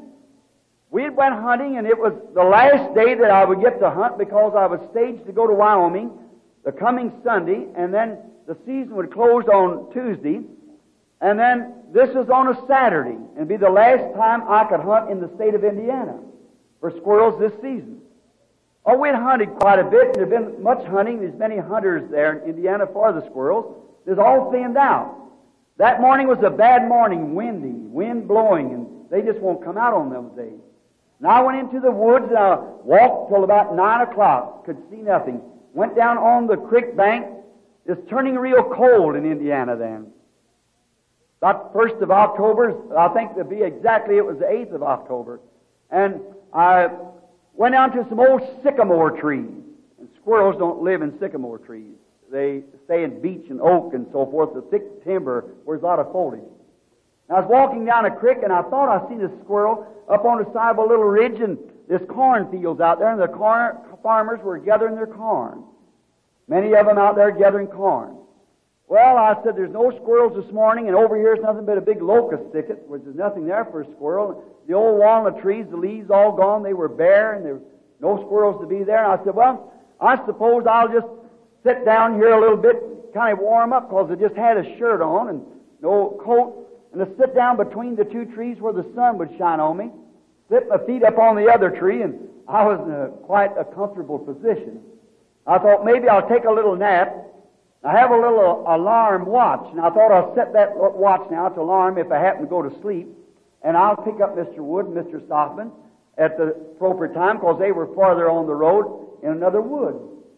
we went hunting, and it was the last day that I would get to hunt because I was staged to go to Wyoming the coming Sunday, and then the season would close on Tuesday, and then this was on a Saturday, and be the last time I could hunt in the state of Indiana for squirrels this season. Oh, we'd hunted quite a bit, and there'd been much hunting. There's many hunters there in Indiana for the squirrels. It was all thinned out. That morning was a bad morning, windy, wind blowing, and they just won't come out on those days. And I went into the woods, and I walked till about nine o'clock, could see nothing. Went down on the creek bank. It's turning real cold in Indiana then. About the first of October, I think to be exactly, it was the eighth of October. And I went down to some old sycamore trees. And squirrels don't live in sycamore trees. They stay in beech and oak and so forth, the thick timber where there's a lot of foliage. And I was walking down a creek, and I thought I seen a squirrel up on the side of a little ridge, and there's cornfields out there, and the corn farmers were gathering their corn. Many of them out there gathering corn. Well, I said, there's no squirrels this morning, and over here is nothing but a big locust thicket, which is nothing there for a squirrel. The old walnut trees, the leaves all gone, they were bare, and there were no squirrels to be there. And I said, well, I suppose I'll just sit down here a little bit, kind of warm up, because I just had a shirt on and no coat, and to sit down between the two trees where the sun would shine on me, slip my feet up on the other tree, and I was in a, quite a comfortable position. I thought maybe I'll take a little nap. I have a little alarm watch, and I thought I'll set that watch now to alarm if I happen to go to sleep, and I'll pick up Mister Wood and Mister Stockman at the appropriate time because they were farther on the road in another wood.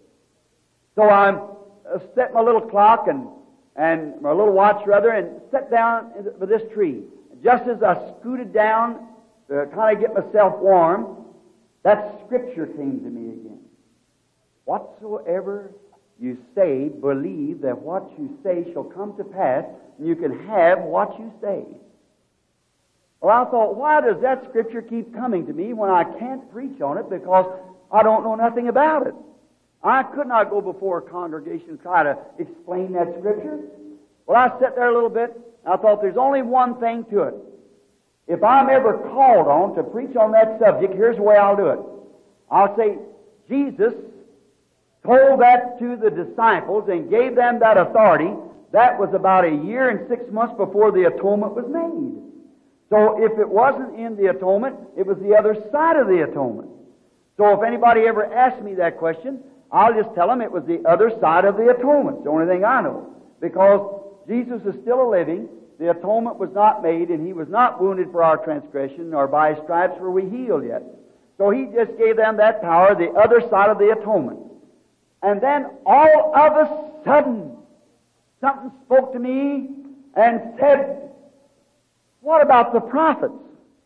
So I set my little clock and, and my little watch rather and sat down for this tree. Just as I scooted down to kind of get myself warm, that scripture came to me again. Whatsoever you say, believe that what you say shall come to pass, and you can have what you say. Well, I thought, why does that Scripture keep coming to me when I can't preach on it because I don't know nothing about it? I could not go before a congregation and try to explain that Scripture. Well, I sat there a little bit, and I thought there's only one thing to it. If I'm ever called on to preach on that subject, here's the way I'll do it. I'll say, Jesus told that to the disciples and gave them that authority. That was about a year and six months before the atonement was made. So if it wasn't in the atonement, it was the other side of the atonement. So if anybody ever asks me that question, I'll just tell them it was the other side of the atonement. It's the only thing I know. Because Jesus is still a living, the atonement was not made, and He was not wounded for our transgression, nor by His stripes were we healed yet. So He just gave them that power, the other side of the atonement. And then all of a sudden, something spoke to me and said, what about the prophets?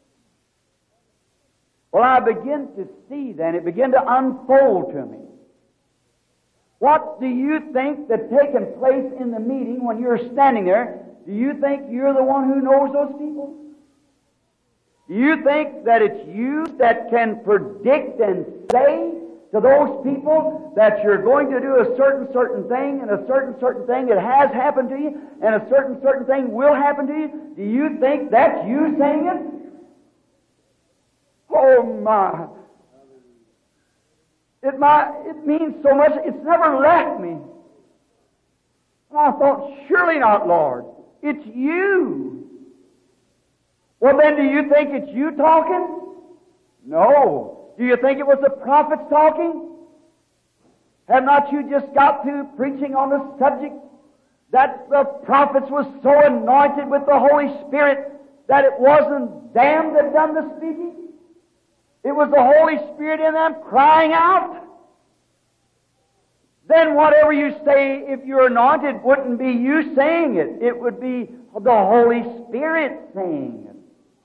Well, I begin to see then, it began to unfold to me. What do you think that's taken place in the meeting when you're standing there? Do you think you're the one who knows those people? Do you think that it's you that can predict and say to those people that you're going to do a certain, certain thing and a certain, certain thing that has happened to you and a certain, certain thing will happen to you? Do you think that's you saying it? Oh, my. It, my, it means so much. It's never left me. And I thought, surely not, Lord. It's you. Well, then, do you think it's you talking? No. Do you think it was the prophets talking? Have not you just got through preaching on the subject that the prophets was so anointed with the Holy Spirit that it wasn't them that done the speaking? It was the Holy Spirit in them crying out. Then whatever you say, if you're anointed, wouldn't be you saying it. It would be the Holy Spirit saying it.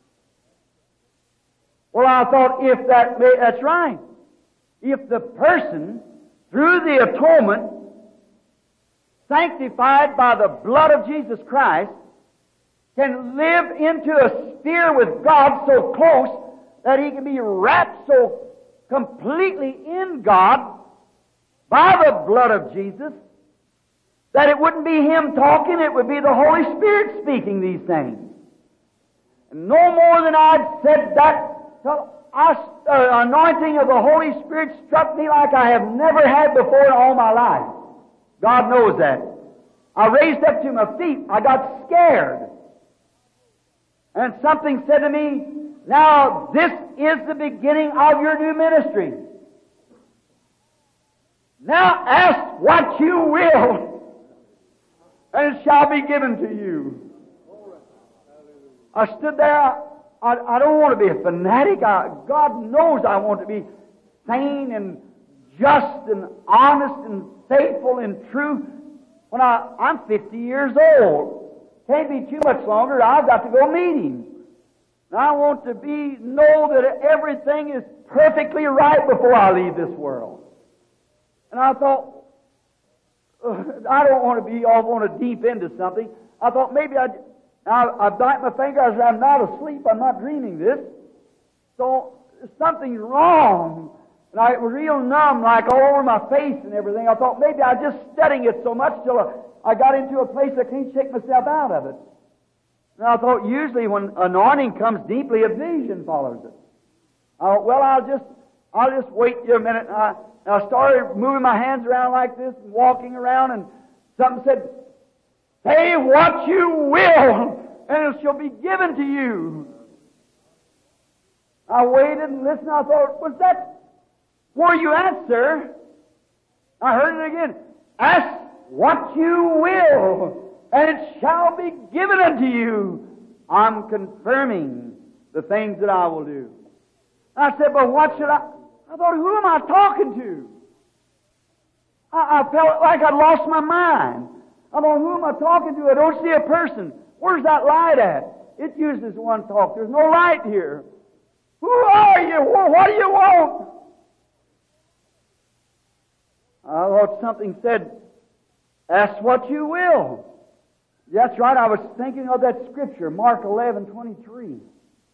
Well, I thought, if that that's right. If the person, through the atonement, sanctified by the blood of Jesus Christ, can live into a sphere with God so close that he can be wrapped so completely in God by the blood of Jesus that it wouldn't be him talking, it would be the Holy Spirit speaking these things. And no more than I'd said that, the uh, anointing of the Holy Spirit struck me like I have never had before in all my life. God knows that. I raised up to my feet. I got scared. And something said to me, now this is the beginning of your new ministry. Now ask what you will, and it shall be given to you. I stood there. I, I don't want to be a fanatic. I, God knows I want to be sane and just and honest and faithful and true. When I, I'm fifty years old, can't be too much longer. I've got to go meet Him. And I want to be know that everything is perfectly right before I leave this world. And I thought, uh, I don't want to be off on a deep into something. I thought maybe I'd, I, I bite my finger. I said, I'm not asleep. I'm not dreaming this. So something's wrong. And I was real numb, like all over my face and everything. I thought maybe I was just studying it so much till I got into a place I can't shake myself out of it. And I thought usually when anointing comes deeply, a vision follows it. I thought, well, I'll just, I'll just wait here a minute. And I, and I started moving my hands around like this and walking around, and something said, say what you will, and it shall be given to you. I waited and listened. I thought, was that where you at, sir? I heard it again. Ask what you will, and it shall be given unto you. I'm confirming the things that I will do. I said, but what should I... I thought, who am I talking to? I, I felt like I'd lost my mind. I thought, who am I talking to? I don't see a person. Where's that light at? It uses one talk. There's no light here. Who are you? What do you want? I thought something said, ask what you will. That's right. I was thinking of that scripture, Mark eleven twenty-three.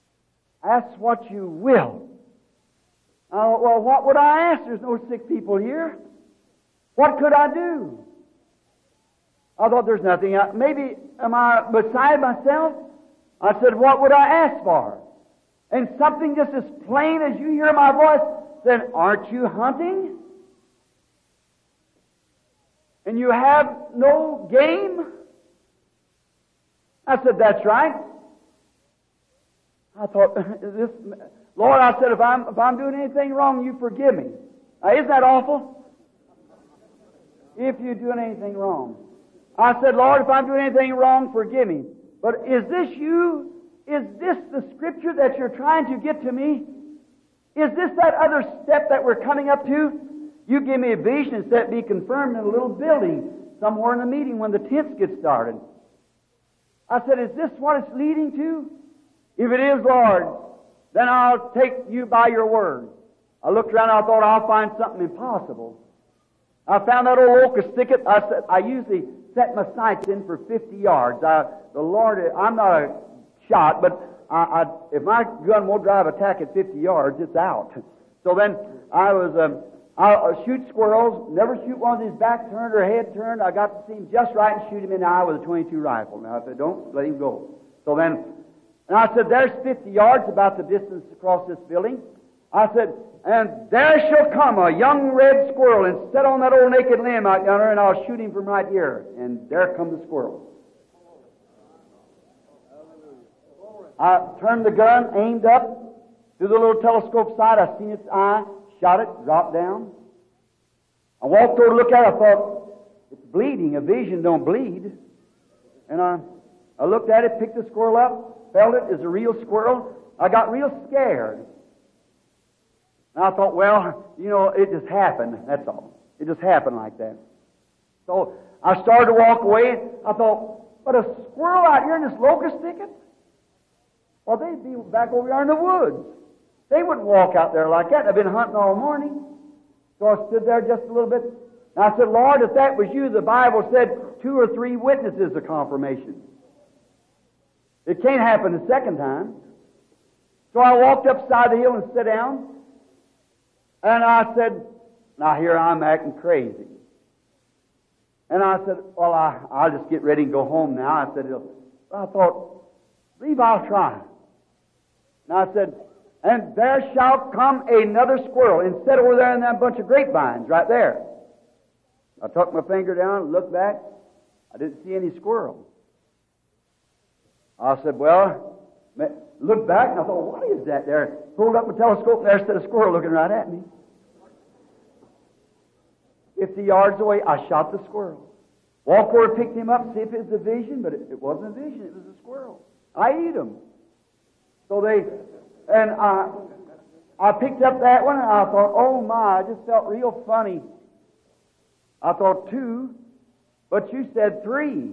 Ask what you will. Uh, well, what would I ask? There's no sick people here. What could I do? I thought there's nothing. I, maybe am I beside myself? I said, what would I ask for? And something just as plain as you hear my voice said, aren't you hunting? And you have no game? I said, that's right. I thought, this, Lord, I said, if I'm, if I'm doing anything wrong, you forgive me. Now, isn't that awful? If you're doing anything wrong. I said, Lord, if I'm doing anything wrong, forgive me. But is this you? Is this the Scripture that you're trying to get to me? Is this that other step that we're coming up to? You give me a vision and set be confirmed in a little building somewhere in the meeting when the tents get started. I said, is this what it's leading to? If it is, Lord, then I'll take you by your word. I looked around and I thought I'll find something impossible. I found that old locust thicket. I said, I usually set my sights in for fifty yards. I, the Lord, I'm not a shot, but I, I, if my gun won't drive a tack at fifty yards, it's out. So then I was, um, I'll shoot squirrels, never shoot one with his back turned or head turned. I got to see him just right and shoot him in the eye with a twenty-two rifle. Now, I said, don't let him go. So then, and I said, there's fifty yards, about the distance across this building. I said, and there shall come a young red squirrel and sit on that old naked limb out yonder, and I'll shoot him from right here. And there come the squirrel. I turned the gun, aimed up through the little telescope sight. I seen its eye, shot it, dropped down. I walked over to look at it. I thought, it's bleeding. A vision don't bleed. And I, I looked at it, picked the squirrel up, felt it as a real squirrel. I got real scared. And I thought, well, you know, it just happened. That's all. It just happened like that. So I started to walk away. I thought, but a squirrel out here in this locust thicket? Well, they'd be back over there in the woods. They wouldn't walk out there like that. I've been hunting all morning. So I stood there just a little bit. And I said, Lord, if that was you, the Bible said two or three witnesses of confirmation. It can't happen the second time. So I walked upside the hill and sat down. And I said, now here I'm acting crazy. And I said, well, I, I'll just get ready and go home now. I said, I thought, believe I'll try. And I said, and there shall come another squirrel and sit over there in that bunch of grapevines right there. I took my finger down, looked back. I didn't see any squirrel. I said, well, looked back and I thought, what is that there? Pulled up my telescope and there stood a squirrel looking right at me. Fifty yards away, I shot the squirrel. Walked over, picked him up, see if it was a vision, but it, it wasn't a vision, it was a squirrel. I eat them. So they, and I, I picked up that one and I thought, oh my, I just felt real funny. I thought two, but you said three.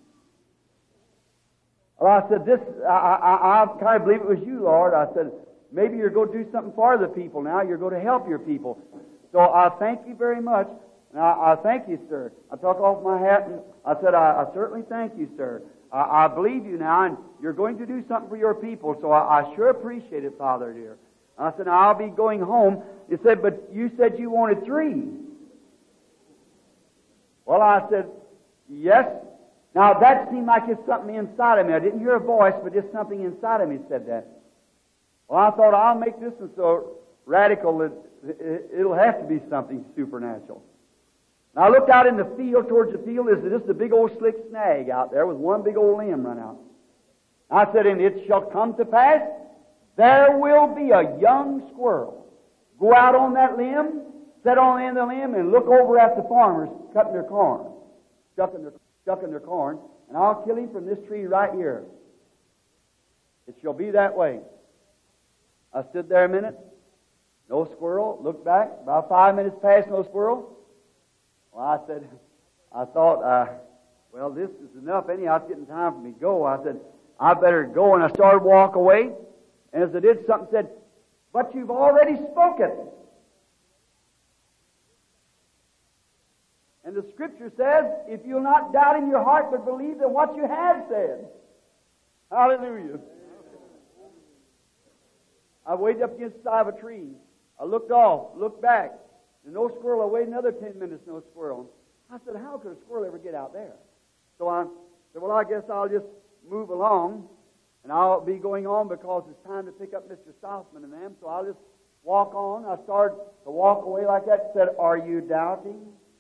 Well, I said, this, I, I, I kind of believe it was you, Lord. I said, maybe you're going to do something for the people now. You're going to help your people. So I thank you very much. And I, I thank you, sir. I took off my hat and I said, I, I certainly thank you, sir. I, I believe you now, and you're going to do something for your people. So I, I sure appreciate it, Father dear. And I said, now I'll be going home. He said, but you said you wanted three. Well, I said, yes. Now, that seemed like it's something inside of me. I didn't hear a voice, but just something inside of me said that. Well, I thought, I'll make this one so radical that it'll have to be something supernatural. Now, I looked out in the field, towards the field. There's just a big old slick snag out there with one big old limb run out. I said, and it shall come to pass, there will be a young squirrel go out on that limb, sit on the end of the limb, and look over at the farmers cutting their corn, shucking their shucking their corn, and I'll kill him from this tree right here. It shall be that way. I stood there a minute, no squirrel, looked back, about five minutes past, no squirrel. Well, I said, I thought, uh, well, this is enough anyhow, it's getting time for me to go. I said, I better go, and I started to walk away, and as I did, something said, but you've already spoken. And the Scripture says, if you'll not doubt in your heart, but believe that what you have said. Hallelujah. I waited up against the side of a tree. I looked off, looked back. And no squirrel. I waited another ten minutes, no squirrel. I said, how could a squirrel ever get out there? So I said, well, I guess I'll just move along, and I'll be going on because it's time to pick up Mister Stossman and them. So I'll just walk on. I started to walk away like that and said, are you doubting?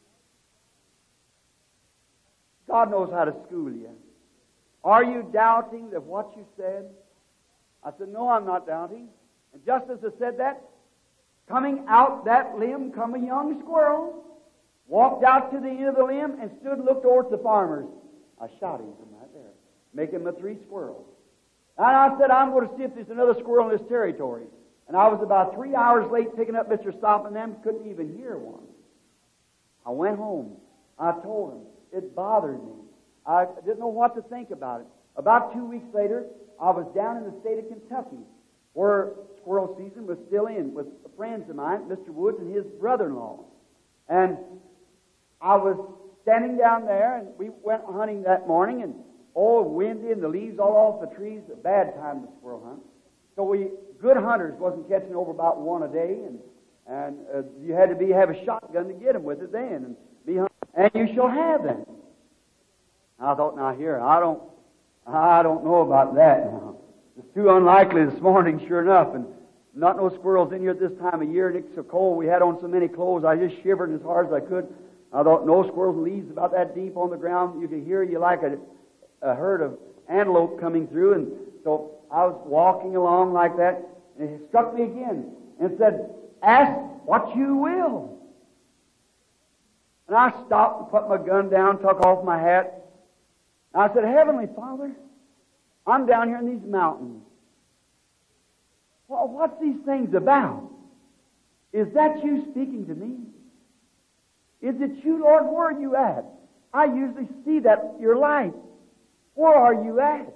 God knows how to school you. Are you doubting that what you said? I said, no, I'm not doubting. And just as I said that, coming out that limb come a young squirrel, walked out to the end of the limb and stood and looked towards the farmers. I shot him from right there, making him a three squirrels. And I said, I'm going to see if there's another squirrel in this territory. And I was about three hours late picking up Mister Stop and them, couldn't even hear one. I went home. I told him. It bothered me. I didn't know what to think about it. About two weeks later, I was down in the state of Kentucky, where squirrel season was still in, with friends of mine, Mister Woods and his brother-in-law. And I was standing down there, and we went hunting that morning, and oh, windy, and the leaves all off the trees. A bad time to squirrel hunt. So we, good hunters, wasn't catching over about one a day, and and uh, you had to be have a shotgun to get them with it then, and be hunting. And you shall have them. I thought, now here, I don't, I don't know about that now. It's too unlikely this morning, sure enough, and not no squirrels in here at this time of year, and it's so cold. We had on so many clothes, I just shivered as hard as I could. I thought, no squirrels, leaves about that deep on the ground. You could hear you like a, a herd of antelope coming through, and so I was walking along like that, and it struck me again, and said, ask what you will. And I stopped and put my gun down, took off my hat. And I said, Heavenly Father, I'm down here in these mountains. Well, what's these things about? Is that you speaking to me? Is it you, Lord? Where are you at? I usually see that your light. Where are you at?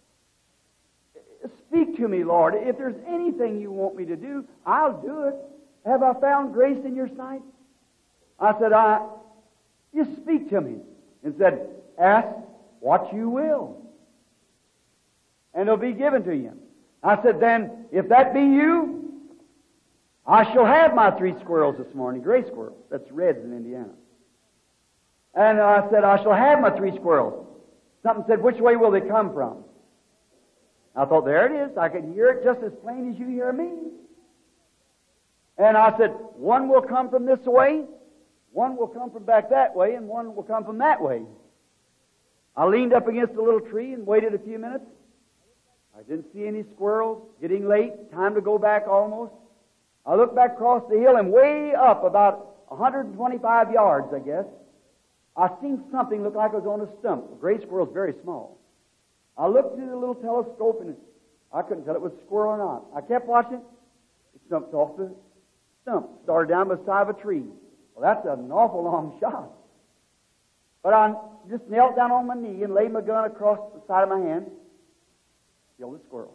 Speak to me, Lord. If there's anything you want me to do, I'll do it. Have I found grace in your sight? I said, I, you speak to me. And said, ask what you will, and it'll be given to you. I said, then, if that be you, I shall have my three squirrels this morning, gray squirrels. That's reds in Indiana. And I said, I shall have my three squirrels. Something said, which way will they come from? I thought, there it is. I could hear it just as plain as you hear me. And I said, one will come from this way, one will come from back that way, and one will come from that way. I leaned up against a little tree and waited a few minutes. I didn't see any squirrels. Getting late, time to go back almost. I looked back across the hill, and way up about one hundred twenty-five yards, I guess, I seen something look like it was on a stump. A gray squirrel's very small. I looked through the little telescope, and I couldn't tell it was a squirrel or not. I kept watching. It jumped off the stump, started down by the side of a tree. Well, that's an awful long shot. But I just knelt down on my knee and laid my gun across the side of my hand. Killed the squirrel.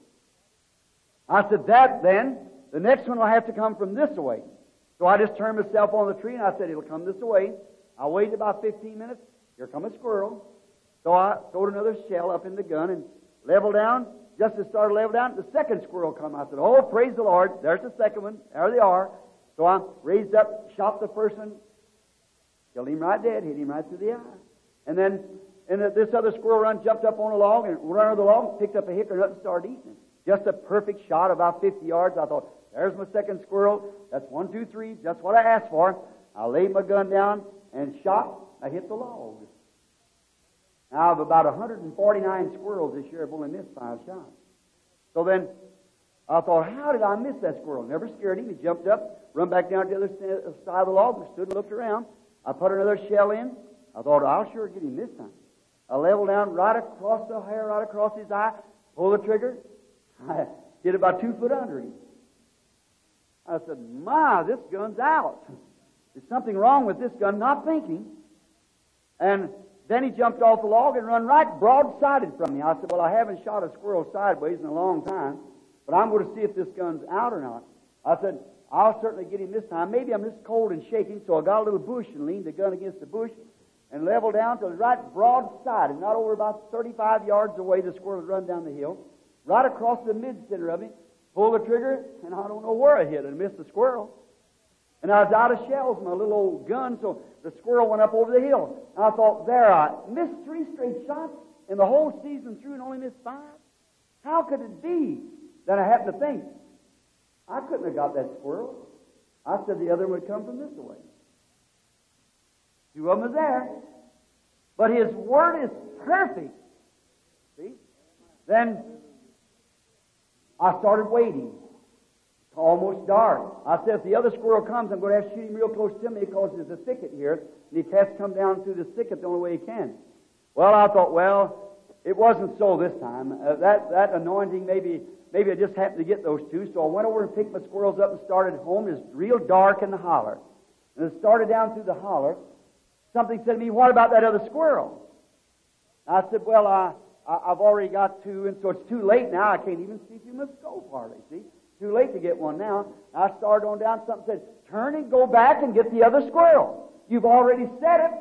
I said, that then, the next one will have to come from this way. So I just turned myself on the tree, and I said, it'll come this way. I waited about fifteen minutes. Here come a squirrel. So I throwed another shell up in the gun and leveled down. Just as it started to level down, the second squirrel come. I said, oh, praise the Lord. There's the second one. There they are. So I raised up, shot the first one, killed him right dead, hit him right through the eye. And then and this other squirrel run, jumped up on a log, and ran over the log, picked up a hickory nut and started eating it. Just a perfect shot, about fifty yards. I thought, there's my second squirrel. That's one, two, three, just what I asked for. I laid my gun down and shot. I hit the log. Now, of about one hundred forty-nine squirrels this year, I've only missed five shots. So then, I thought, how did I miss that squirrel? Never scared him. He jumped up, run back down to the other side of the log, and stood and looked around. I put another shell in. I thought, I'll sure get him this time. I leveled down right across the hair, right across his eye, pulled the trigger. I hit about two foot under him. I said, my, this gun's out. There's something wrong with this gun, not thinking. And then he jumped off the log and run right broadsided from me. I said, well, I haven't shot a squirrel sideways in a long time, but I'm going to see if this gun's out or not. I said, I'll certainly get him this time. Maybe I'm just cold and shaking, so I got a little bush and leaned the gun against the bush and leveled down till it was right broadsided, not over about thirty-five yards away. The squirrel had run down the hill, right across the mid-center of him, pulled the trigger, and I don't know where I hit it. I missed the squirrel. And I was out of shells, my little old gun, so the squirrel went up over the hill. And I thought, there, I missed three straight shots in the whole season through and only missed five? How could it be? Then I happened to think, I couldn't have got that squirrel. I said the other one would come from this way. Two of them was there. But His Word is perfect. See? Then I started waiting. It's almost dark. I said, if the other squirrel comes, I'm going to have to shoot him real close to me because there's a thicket here, and he has to come down through the thicket the only way he can. Well, I thought, well, it wasn't so this time. Uh, that, that anointing, maybe maybe I just happened to get those two. So I went over and picked my squirrels up and started home. It was real dark in the holler. And it started down through the holler. Something said to me, what about that other squirrel? I said, well, I, I, I've already got two, and so it's too late now. I can't even see through my scope hardly, see? Too late to get one now. I started on down. Something said, turn and go back and get the other squirrel. You've already said it.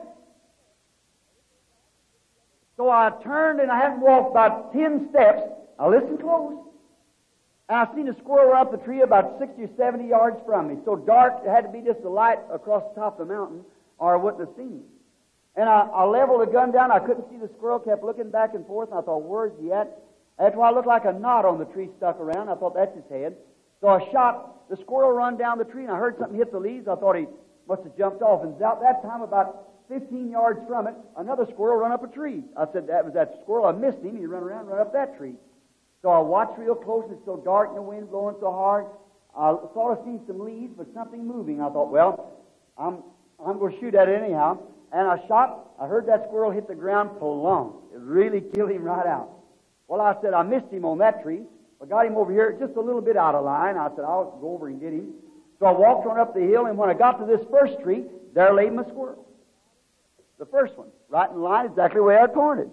So I turned and I hadn't walked about ten steps. Now listen close. And I seen a squirrel run up the tree about sixty or seventy yards from me. So dark, it had to be just a light across the top of the mountain, or I wouldn't have seen him. And I, I leveled the gun down. I couldn't see the squirrel. Kept looking back and forth. And I thought, where's he at? After a while, it looked like a knot on the tree stuck around. I thought, that's his head. So I shot. The squirrel run down the tree, and I heard something hit the leaves. I thought he must have jumped off. And about that time, about fifteen yards from it, another squirrel run up a tree. I said, that was that squirrel. I missed him. He run around, run up that tree. So I watched real close. It's so dark and the wind blowing so hard. I thought I seen some leaves, but something moving. I thought, well, I'm I'm going to shoot at it anyhow. And I shot. I heard that squirrel hit the ground plumb. It really killed him right out. Well, I said, I missed him on that tree. I got him over here just a little bit out of line. I said, I'll go over and get him. So I walked on up the hill, and when I got to this first tree, there lay my squirrel. The first one, right in line, exactly the way I pointed.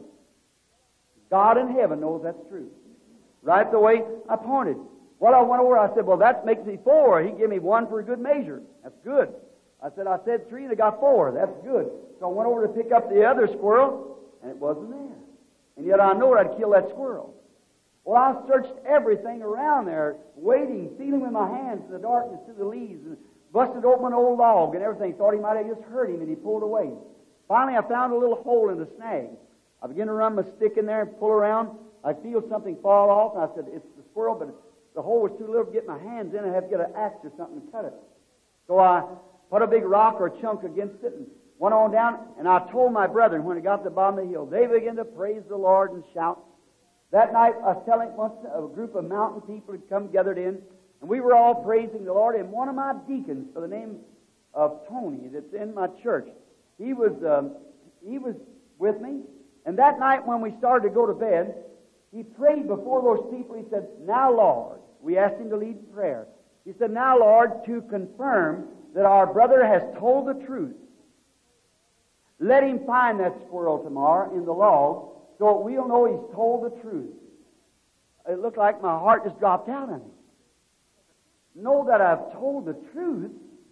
God in heaven knows that's true. Right the way I pointed. Well, I went over, I said, well, that makes me four. He gave me one for a good measure. That's good. I said, I said three, and I got four. That's good. So I went over to pick up the other squirrel, and it wasn't there. And yet I know I'd kill that squirrel. Well, I searched everything around there, waiting, feeling with my hands in the darkness through the leaves, and busted open an old log and everything. Thought he might have just hurt him, and he pulled away. Finally, I found a little hole in the snag. I began to run my stick in there and pull around. I feel something fall off, and I said, it's the squirrel, but the hole was too little to get my hands in. I have to get an axe or something to cut it. So I put a big rock or a chunk against it and went on down, and I told my brethren when I got to the bottom of the hill, they began to praise the Lord and shout. That night, I was telling once a group of mountain people had come gathered in, and we were all praising the Lord, and one of my deacons, by the name of Tony, that's in my church, he was, um, he was with me, and that night when we started to go to bed, he prayed before those people. He said, now, Lord, we asked him to lead in prayer. He said, now, Lord, to confirm that our brother has told the truth, let him find that squirrel tomorrow in the log so we'll know he's told the truth. It looked like my heart just dropped out of me. Know that I've told the truth,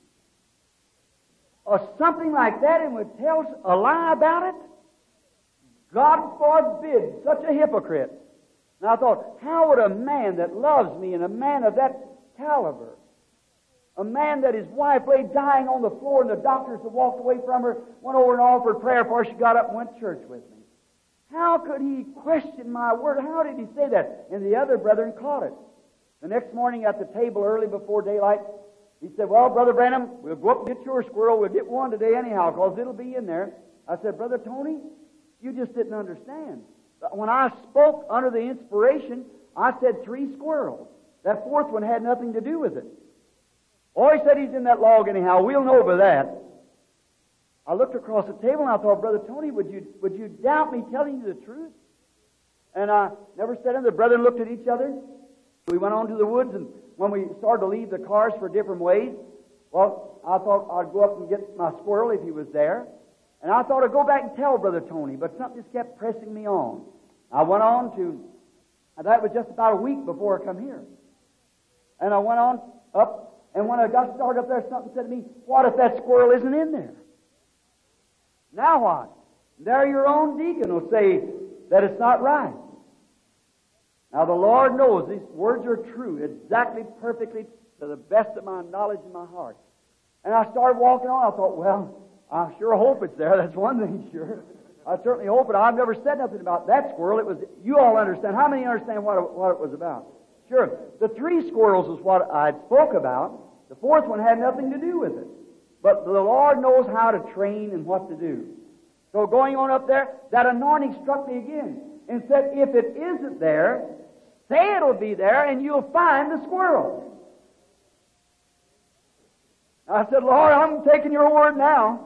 or something like that, and would tell a lie about it? God forbid, such a hypocrite. And I thought, how would a man that loves me, and a man of that caliber, a man that his wife lay dying on the floor and the doctors had walked away from her, went over and offered prayer before she got up and went to church with me. How could he question my word? How did he say that? And the other brethren caught it. The next morning at the table early before daylight, he said, well, Brother Branham, we'll go up and get your squirrel. We'll get one today anyhow because it'll be in there. I said, Brother Tony, you just didn't understand. When I spoke under the inspiration, I said three squirrels. That fourth one had nothing to do with it. Oh, he said he's in that log anyhow. We'll know by that. I looked across the table and I thought, Brother Tony, would you would you doubt me telling you the truth? And I never said it. The brethren looked at each other. We went on to the woods, and when we started to leave the cars for different ways, well, I thought I'd go up and get my squirrel if he was there. And I thought I'd go back and tell Brother Tony, but something just kept pressing me on. I went on to, that was just about a week before I come here. And I went on up, and when I got started up there, something said to me, what if that squirrel isn't in there? Now what? There your own deacon will say that it's not right. Now the Lord knows these words are true, exactly, perfectly, to the best of my knowledge in my heart. And I started walking on. I thought, well, I sure hope it's there. That's one thing, sure. I certainly hope it. I've never said nothing about that squirrel. It was, you all understand. How many understand what it, what it was about? Sure. The three squirrels is what I spoke about. The fourth one had nothing to do with it. But the Lord knows how to train and what to do. So going on up there, that anointing struck me again and said, if it isn't there, say it'll be there and you'll find the squirrel. I said, Lord, I'm taking your word now.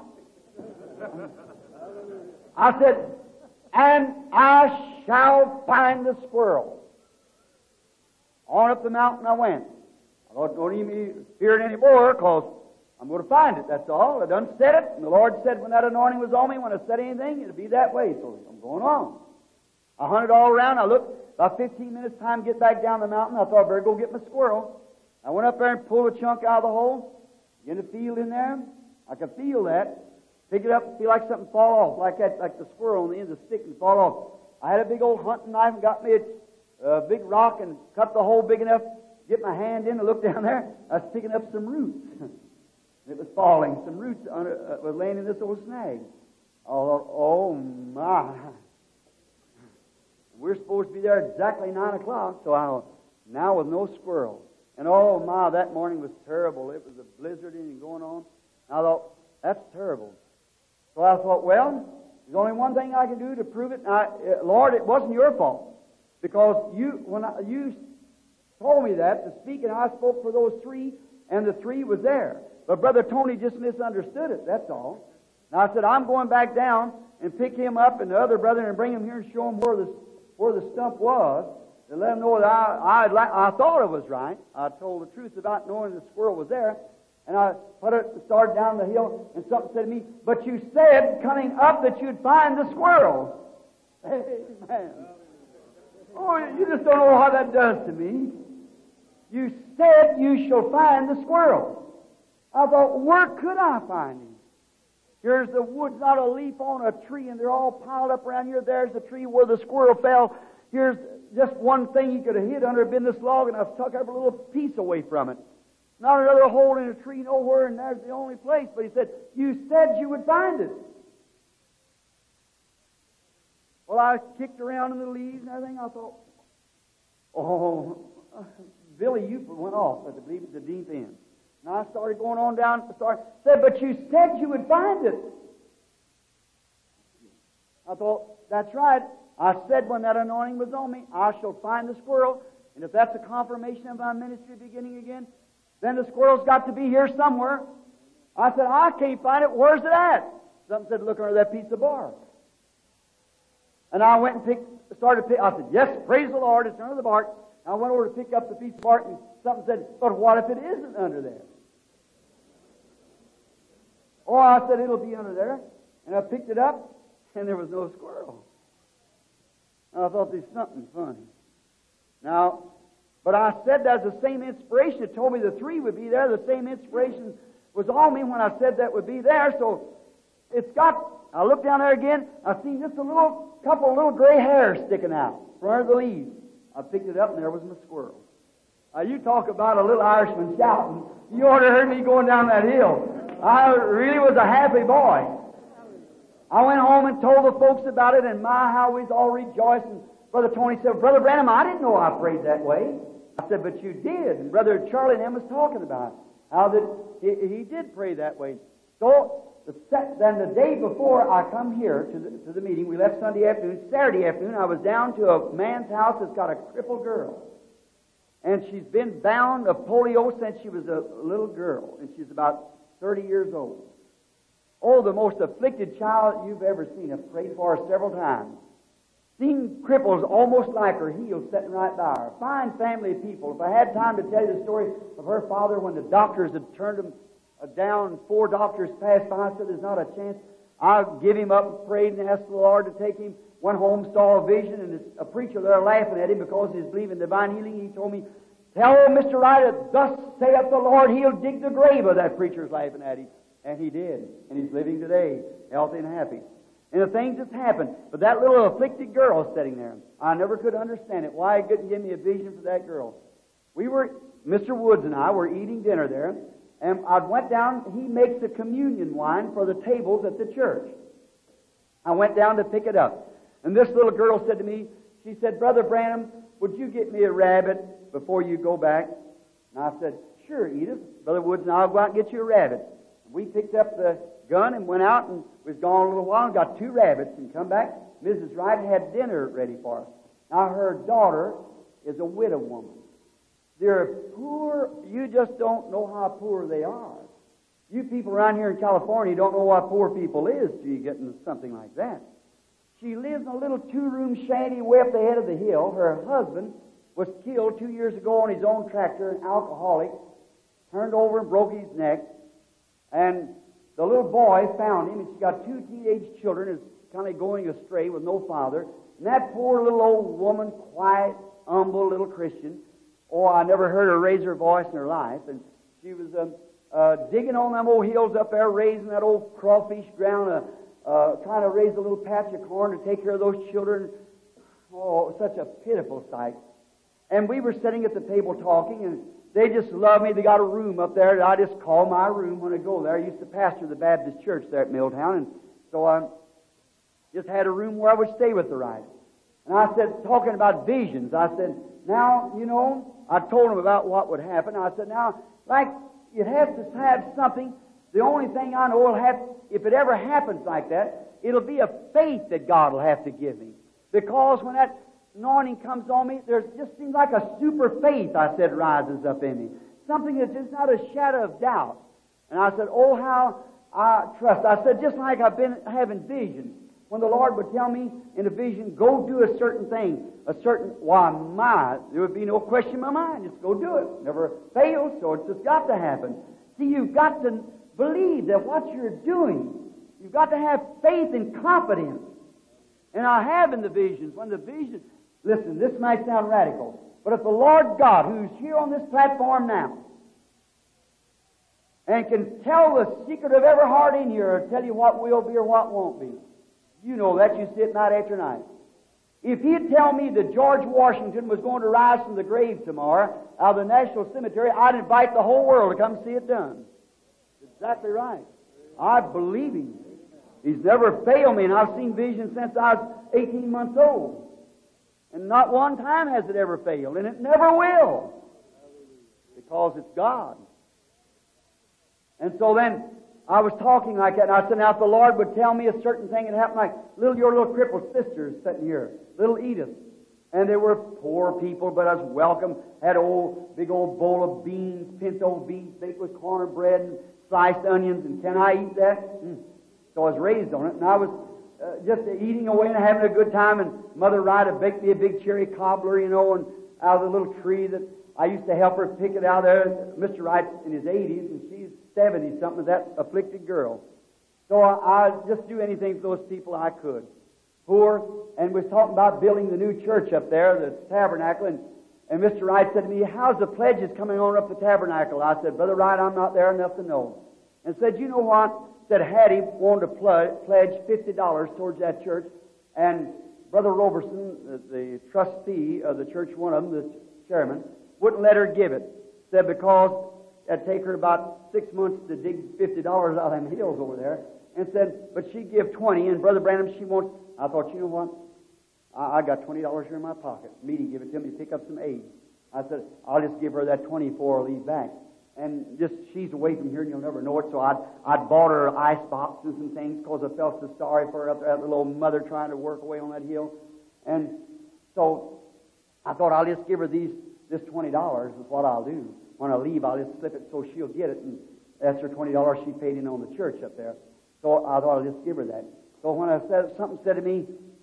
I said, and I shall find the squirrel. On up the mountain I went. I thought, don't even fear it anymore, because I'm going to find it, that's all. I done said it, and the Lord said when that anointing was on me, when I said anything, it'd be that way, so I'm going on. I hunted all around. I looked, about fifteen minutes time to get back down the mountain. I thought I better go get my squirrel. I went up there and pulled a chunk out of the hole. Began to feel in there. I could feel that. Pick it up and feel like something fall off, like that, like the squirrel on the end of the stick and fall off. I had a big old hunting knife and got me a, a big rock and cut the hole big enough to get my hand in and look down there. I was picking up some roots. It was falling. Some roots under, uh, was laying in this old snag. Oh, oh my. We're supposed to be there exactly nine o'clock, so I now with no squirrel. And oh my, that morning was terrible. It was a blizzard and going on. And I thought, that's terrible. So I thought, well, there's only one thing I can do to prove it. And I, uh, Lord, it wasn't your fault, because you, when I, you told me that to speak, and I spoke for those three, and the three was there. But Brother Tony just misunderstood it. That's all. And I said, I'm going back down and pick him up and the other brother and bring him here and show him where the where the stump was, to let him know that I I, I thought it was right. I told the truth about knowing the squirrel was there. And I put it, started down the hill, and something said to me, but you said coming up that you'd find the squirrel. Amen. Oh, you just don't know how that does to me. You said you shall find the squirrel. I thought, where could I find him? Here's the woods, not a leaf on a tree, and they're all piled up around here. There's the tree where the squirrel fell. Here's just one thing he could have hid under, been this log, and I've tucked up a little piece away from it. Not another hole in a tree nowhere, and there's the only place. But he said, you said you would find it. Well, I kicked around in the leaves and everything. I thought, oh, Billy Ufer went off, I believe, at the deep end. And I started going on down, started, said, but you said you would find it. I thought, that's right. I said when that anointing was on me, I shall find the squirrel. And if that's a confirmation of my ministry beginning again, then the squirrel's got to be here somewhere. I said, I can't find it. Where's it at? Something said, look under that piece of bark. And I went and picked, started to pick. I said, yes, praise the Lord, it's under the bark. I went over to pick up the piece of bark, and something said, but what if it isn't under there? Oh, I said, it'll be under there. And I picked it up, and there was no squirrel. And I thought, there's something funny. Now, but I said that's the same inspiration that told me the three would be there. The same inspiration was on me when I said that would be there. So it's got, I looked down there again, I seen just a little, couple of little gray hairs sticking out from under the leaves. I picked it up, and there was my squirrel. Now, you talk about a little Irishman shouting. You ought to heard me going down that hill. I really was a happy boy. I went home and told the folks about it, and my, how we was all rejoiced. And Brother Tony said, Brother Branham, I didn't know I prayed that way. I said, but you did. And Brother Charlie and them was talking about it, how that he, he did pray that way. So the set, then the day before I come here to the, to the meeting, we left Sunday afternoon. Saturday afternoon, I was down to a man's house that's got a crippled girl. And she's been bound of polio since she was a little girl. And she's about thirty years old. Oh, the most afflicted child you've ever seen. I've prayed for her several times. Seen cripples almost like her healed sitting right by her. Fine family of people. If I had time to tell you the story of her father when the doctors had turned him down, four doctors passed by, said there's not a chance. I give him up and prayed and asked the Lord to take him. Went home, saw a vision, and a preacher there laughing at him because he's believing in divine healing. He told me, tell Mister Wright, thus saith the Lord, he'll dig the grave of that preacher's laughing at him. And he did. And he's living today, healthy and happy. and the things that's happened. But that little afflicted girl sitting there, I never could understand it, why it couldn't give me a vision for that girl. We were, Mister Woods and I were eating dinner there, and I went down, he makes the communion wine for the tables at the church. I went down to pick it up. And this little girl said to me, she said, Brother Branham, would you get me a rabbit before you go back? And I said, sure, Edith. Brother Woods and I'll go out and get you a rabbit. We picked up the gun and went out and was gone a little while and got two rabbits and come back. Missus Wright had dinner ready for us. Now her daughter is a widow woman. They're poor. You just don't know how poor they are. You people around here in California don't know what poor people is till you get into something like that. She lives in a little two-room shanty way up the head of the hill. Her husband was killed two years ago on his own tractor, an alcoholic, turned over and broke his neck. And the little boy found him, and she got two teenage children, is kind of going astray with no father. And that poor little old woman, quiet, humble little Christian, oh, I never heard her raise her voice in her life. And she was um, uh, digging on them old hills up there, raising that old crawfish ground, uh, uh, trying to raise a little patch of corn to take care of those children. Oh, such a pitiful sight. And we were sitting at the table talking, and they just love me. They got a room up there that I just call my room when I go there. I used to pastor the Baptist church there at Milltown, and so I just had a room where I would stay with the Wrights. And I said, talking about visions, I said, now, you know, I told them about what would happen. I said, now, like, you have to have something. The only thing I know will have, if it ever happens like that, it'll be a faith that God will have to give me. Because when that anointing comes on me, there just seems like a super faith, I said, rises up in me. Something that's just not a shadow of doubt. And I said, oh, how I trust. I said, just like I've been having visions. When the Lord would tell me in a vision, go do a certain thing, a certain, why, my, there would be no question in my mind. Just go do it. Never fails, so it's just got to happen. See, you've got to believe that what you're doing, you've got to have faith and confidence. And I have in the visions, when the vision, listen, this might sound radical, but if the Lord God, who's here on this platform now, and can tell the secret of every heart in here, or tell you what will be or what won't be, you know that, you see it night after night. If he'd tell me that George Washington was going to rise from the grave tomorrow out of the National Cemetery, I'd invite the whole world to come see it done. Exactly right. I believe him. He's never failed me, and I've seen visions since I was eighteen months old. And not one time has it ever failed, and it never will. Because it's God. And so then, I was talking like that, and I said, now if the Lord would tell me a certain thing, it happened like little your little crippled sisters sitting here, little Edith. And they were poor people, but I was welcome. Had old, big old bowl of beans, pinto beans, baked with cornbread and sliced onions, and can I eat that? Mm. So I was raised on it, and I was uh, just eating away and having a good time, and Mother Wright had baked me a big cherry cobbler, you know, and out of the little tree that I used to help her pick it out there. Mister Wright's in his eighties, and she's seventy-something, that afflicted girl. So I, I'd just do anything for those people I could. Poor, and was talking about building the new church up there, the tabernacle, and, and Mister Wright said to me, how's the pledges coming on up the tabernacle? I said, Brother Wright, I'm not there enough to know. And said, you know what? Said Hattie wanted to pl- pledge fifty dollars towards that church, and Brother Roberson, the, the trustee of the church, one of them, the chairman, wouldn't let her give it. Said because it'd take her about six months to dig fifty dollars out of them hills over there. And said, but she'd give twenty, and Brother Branham, she won't. I thought, you know what? I, I got twenty dollars here in my pocket. Meaty give it to me to pick up some aid. I said, I'll just give her that twenty before I leave back. And just, she's away from here and you'll never know it. So I'd, I'd bought her ice boxes and things because I felt so sorry for her up there, that little old mother trying to work away on that hill. And so I thought, I'll just give her these, this twenty dollars is what I'll do. When I leave, I'll just slip it so she'll get it. And that's her twenty dollars she paid in on the church up there. So I thought I'll just give her that. So when I said, something said to me,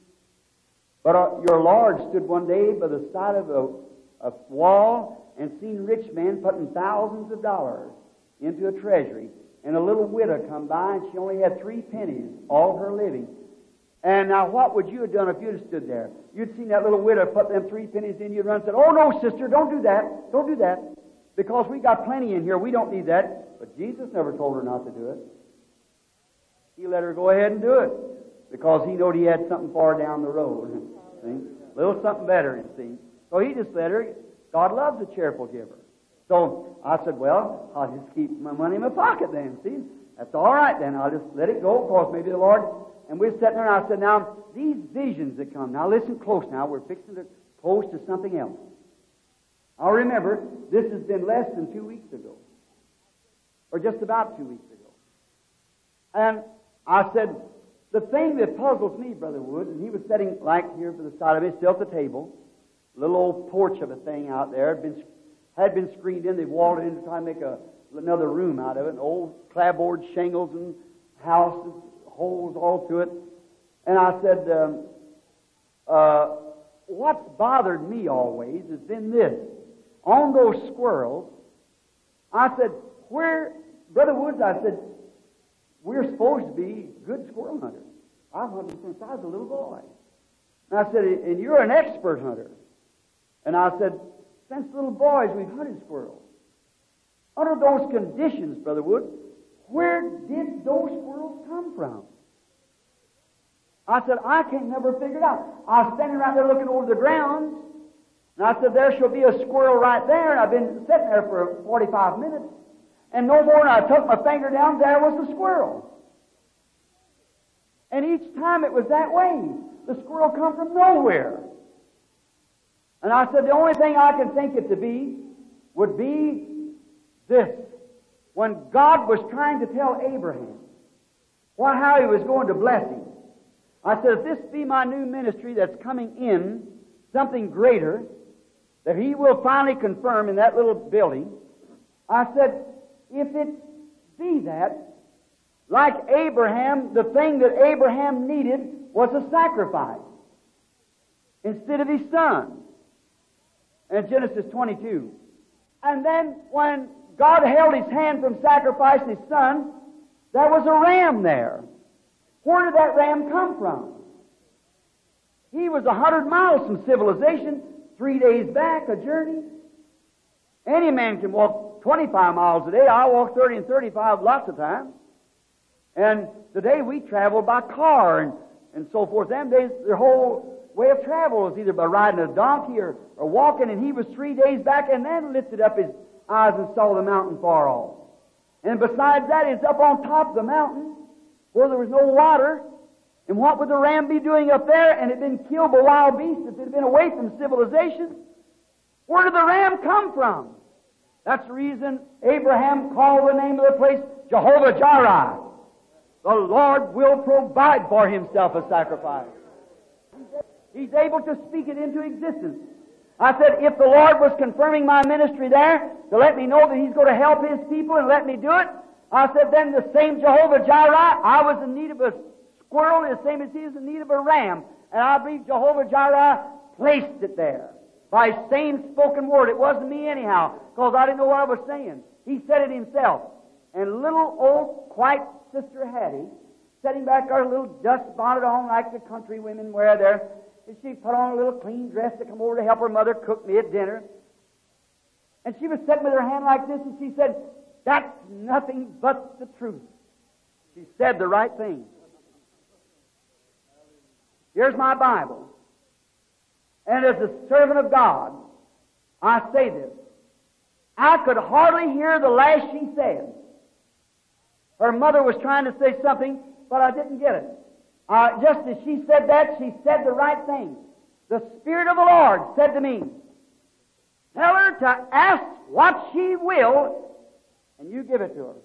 but uh, your Lord stood one day by the side of a, a wall and seen rich men putting thousands of dollars into a treasury. And a little widow come by, and she only had three pennies all her living. And now what would you have done if you'd have stood there? You'd seen that little widow put them three pennies in, you'd run and said, oh no, sister, don't do that. Don't do that. Because we got plenty in here. We don't need that. But Jesus never told her not to do it. He let her go ahead and do it. because he knowed he had something far down the road. See? A little something better, you see. So he just let her. God loves a cheerful giver. So I said, well, I'll just keep my money in my pocket then, see? That's all right then. I'll just let it go, because maybe the Lord... And we're sitting there, and I said, now, these visions that come, now listen close now. We're fixing to close to something else. I'll remember, this has been less than two weeks ago. Or just about two weeks ago. And I said, the thing that puzzles me, Brother Wood, and he was sitting like here for the side of me, still at the table, a little old porch of a thing out there, had been, had been screened in. They walled it in to try and make a, another room out of it, and old clapboard shingles and houses, holes all to it. And I said, um, uh, what's bothered me always has been this. On those squirrels, I said, where, Brother Woods, I said, we're supposed to be good squirrel hunters. I've hunted since I was a little boy. And I said, and you're an expert hunter. And I said, since little boys we've hunted squirrels. Under those conditions, Brother Wood, where did those squirrels come from? I said, I can't never figure it out. I was standing right there looking over the ground, and I said, there shall be a squirrel right there, and I've been sitting there for forty-five minutes, and no more than I took my finger down, there was the squirrel. And each time it was that way. The squirrel come from nowhere. And I said, the only thing I can think it to be would be this. When God was trying to tell Abraham what, how he was going to bless him, I said, if this be my new ministry that's coming in, something greater, that he will finally confirm in that little building, I said, if it be that, like Abraham, the thing that Abraham needed was a sacrifice instead of his son. In Genesis twenty-two. And then when God held his hand from sacrificing his son, there was a ram there. Where did that ram come from? He was a hundred miles from civilization, three days back, a journey. Any man can walk twenty-five miles a day. I walk thirty and thirty-five lots of times. And today we travel by car and, and so forth. Them days, their whole way of travel was either by riding a donkey or, or walking, and he was three days back and then lifted up his eyes and saw the mountain far off. And besides that, it's up on top of the mountain where there was no water. And what would the ram be doing up there? And it had been killed by wild beasts if it had been away from civilization. Where did the ram come from? That's the reason Abraham called the name of the place Jehovah-Jireh. The Lord will provide for himself a sacrifice. He's able to speak it into existence. I said, if the Lord was confirming my ministry there to let me know that He's going to help His people and let me do it, I said, then the same Jehovah-Jireh, I was in need of a squirrel the same as He is in need of a ram. And I believe Jehovah-Jireh placed it there by His same spoken word. It wasn't me anyhow, because I didn't know what I was saying. He said it Himself. And little old white Sister Hattie, sitting back there, a little dust bonnet on like the country women wear there, and she put on a little clean dress to come over to help her mother cook me at dinner. And she was sitting with her hand like this, and she said, that's nothing but the truth. She said the right thing. Here's my Bible. And as a servant of God, I say this. I could hardly hear the last she said. Her mother was trying to say something, but I didn't get it. Uh, just as she said that, she said the right thing. The Spirit of the Lord said to me, tell her to ask what she will, and you give it to her.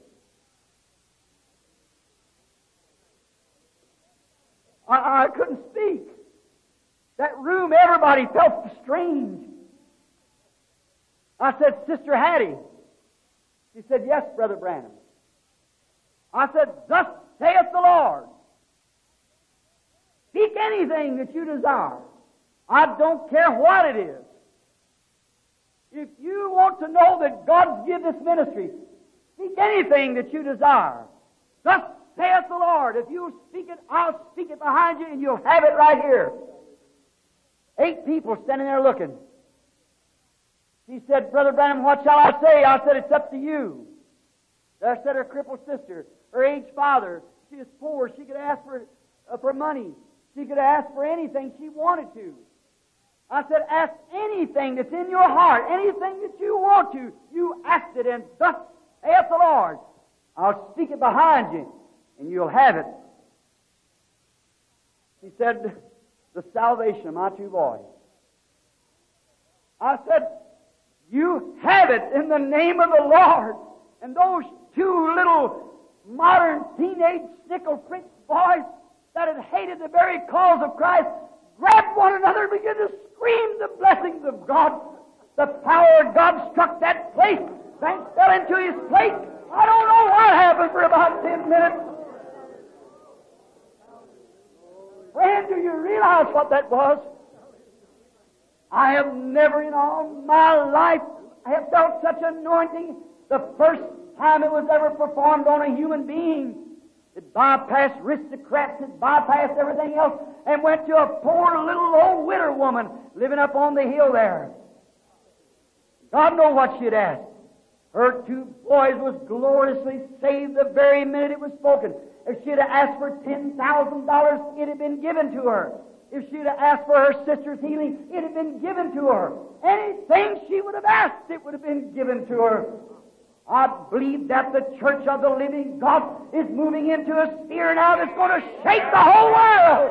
I, I couldn't speak. That room, everybody felt strange. I said, Sister Hattie. She said, yes, Brother Branham. I said, thus saith the Lord. Speak anything that you desire. I don't care what it is. If you want to know that God's given this ministry, speak anything that you desire. Thus saith the Lord. If you speak it, I'll speak it behind you, and you'll have it right here. Eight people standing there looking. She said, Brother Branham, what shall I say? I said, it's up to you. There sat her crippled sister, her aged father. She was poor. She could ask for uh, for money. She could ask for anything she wanted to. I said, ask anything that's in your heart, anything that you want to. You ask it, and thus saith the Lord, I'll speak it behind you, and you'll have it. She said, the salvation of my two boys. I said, you have it in the name of the Lord. And those two little modern teenage sickle-pricked boys that had hated the very cause of Christ grabbed one another and began to scream the blessings of God. The power of God struck that place. Bank fell into his plate. I don't know what happened for about ten minutes. Friend, do you realize what that was? I have never in all my life have felt such anointing the first time it was ever performed on a human being. It bypassed aristocrats, it bypassed everything else, and went to a poor little old widow woman living up on the hill there. God knows what she'd asked. Her two boys was gloriously saved the very minute it was spoken. If she'd have asked for ten thousand dollars, it had been given to her. If she'd have asked for her sister's healing, it had been given to her. Anything she would have asked, it would have been given to her. I believe that the Church of the Living God is moving into a sphere now that's going to shake the whole world.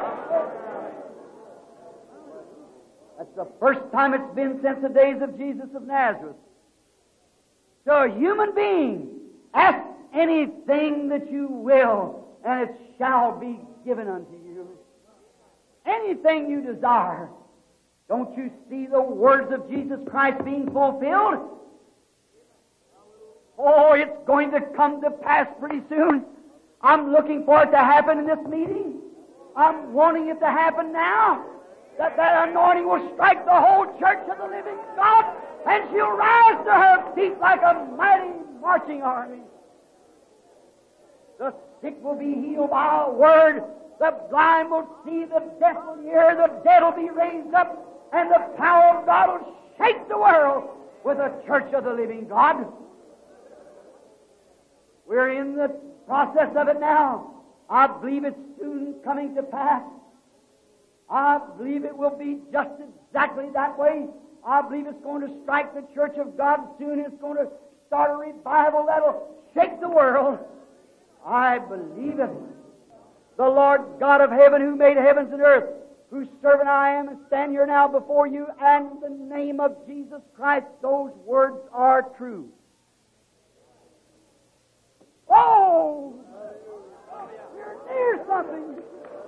That's the first time it's been since the days of Jesus of Nazareth. So a human being, ask anything that you will, and it shall be given unto you. Anything you desire. Don't you see the words of Jesus Christ being fulfilled? Oh, it's going to come to pass pretty soon. I'm looking for it to happen in this meeting. I'm wanting it to happen now. That that anointing will strike the whole Church of the Living God, and she'll rise to her feet like a mighty marching army. The sick will be healed by a word. The blind will see, the deaf will hear, the dead will be raised up, and the power of God will shake the world with the Church of the Living God. We're in the process of it now. I believe it's soon coming to pass. I believe it will be just exactly that way. I believe it's going to strike the Church of God soon. It's going to start a revival that'll shake the world. I believe it. The Lord God of heaven, who made heavens and earth, whose servant I am and stand here now before you, and in the name of Jesus Christ, those words are true. Oh! You're near something.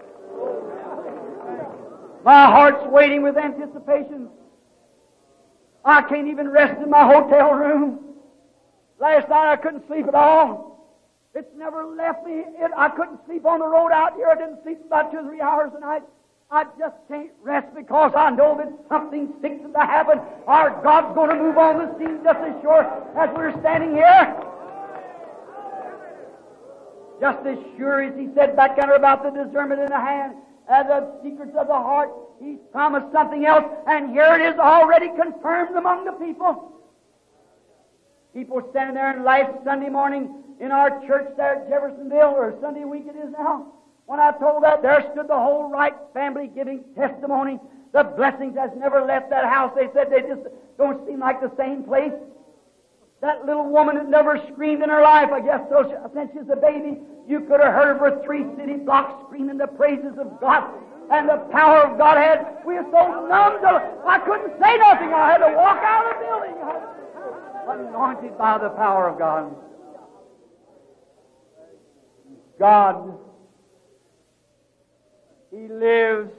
My heart's waiting with anticipation. I can't even rest in my hotel room. Last night I couldn't sleep at all. It's never left me. It, I couldn't sleep on the road out here. I didn't sleep about two or three hours a night. I just can't rest because I know that something fixing to happen. Our God's going to move on the scene just as sure as we're standing here. Just as sure as He said back there about the discernment in the hand and the secrets of the heart, He's promised something else, and here it is already confirmed among the people. People standing there on last Sunday morning in our church there at Jeffersonville, or Sunday week it is now. When I told that, there stood the whole Wright family giving testimony. The blessings has never left that house. They said they just don't seem like the same place. That little woman had never screamed in her life, I guess so, since she was a baby. You could have heard her for three city blocks screaming the praises of God and the power of God. Had we were so numb to, I couldn't say nothing. I had to walk out of the building. I was anointed by the power of God. God, He lives.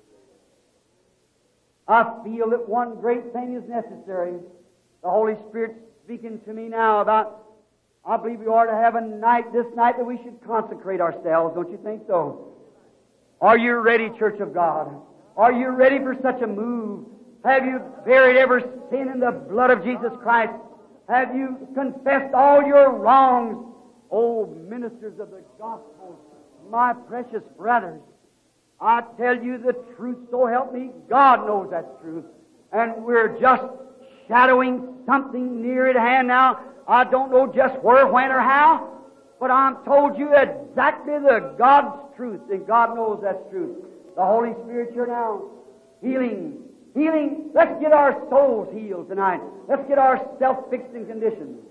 I feel that one great thing is necessary. The Holy Spirit's speaking to me now about, I believe we ought to have a night, this night, that we should consecrate ourselves. Don't you think so? Are you ready, Church of God? Are you ready for such a move? Have you buried every sin in the blood of Jesus Christ? Have you confessed all your wrongs? Oh, ministers of the gospel, my precious brothers, I tell you the truth, so help me, God knows that's truth. And we're just shadowing something near at hand now. I don't know just where, when, or how, But I'm told you exactly the God's truth, and God knows that's truth. The Holy Spirit here now. Healing. Healing. Let's get our souls healed tonight. Let's get ourselves fixed in condition.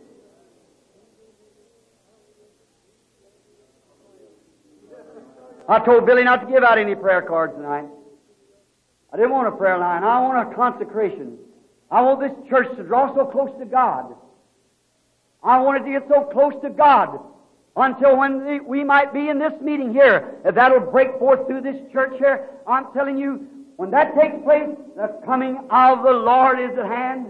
I told Billy not to give out any prayer cards tonight. I didn't want a prayer line. I want a consecration. I want this church to draw so close to God. I wanted to get so close to God until when we might be in this meeting here, if that'll break forth through this church here. I'm telling you, when that takes place, the coming of the Lord is at hand.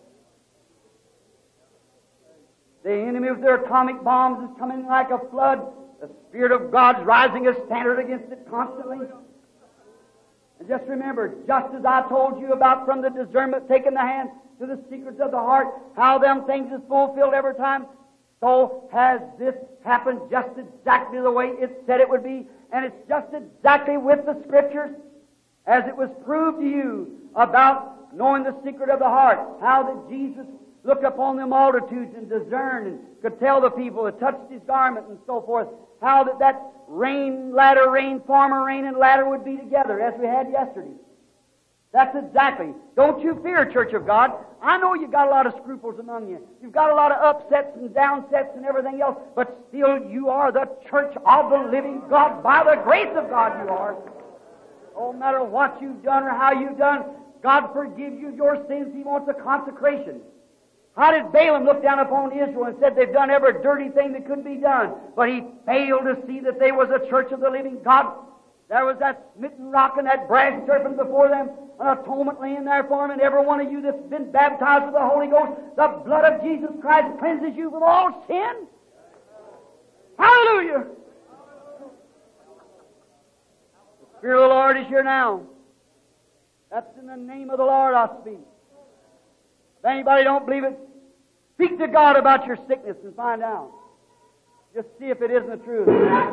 The enemy with their atomic bombs is coming like a flood. The Spirit of God's rising a standard against it constantly. And just remember, just as I told you about from the discernment taking the hand to the secrets of the heart, how them things is fulfilled every time, so has this happened just exactly the way it said it would be. And it's just exactly with the Scriptures as it was proved to you about knowing the secret of the heart, how that Jesus looked upon the multitudes and discerned and could tell the people that touched His garment and so forth, how that that rain, latter rain, former rain and latter would be together as we had yesterday. That's exactly. Don't you fear, Church of God. I know you've got a lot of scruples among you. You've got a lot of upsets and downsets and everything else, but still you are the church of the living God. By the grace of God you are. No matter what you've done or how you've done, God forgives you your sins. He wants a consecration. How did Balaam look down upon Israel and said they've done every dirty thing that could be done? But he failed to see that they was a church of the living God. There was that smitten rock and that brass serpent before them, an atonement laying there for them, and every one of you that's been baptized with the Holy Ghost, the blood of Jesus Christ cleanses you from all sin. Hallelujah! The Spirit of the Lord is here now. That's in the name of the Lord I speak. If anybody don't believe it, speak to God about your sickness and find out. Just see if it isn't the truth.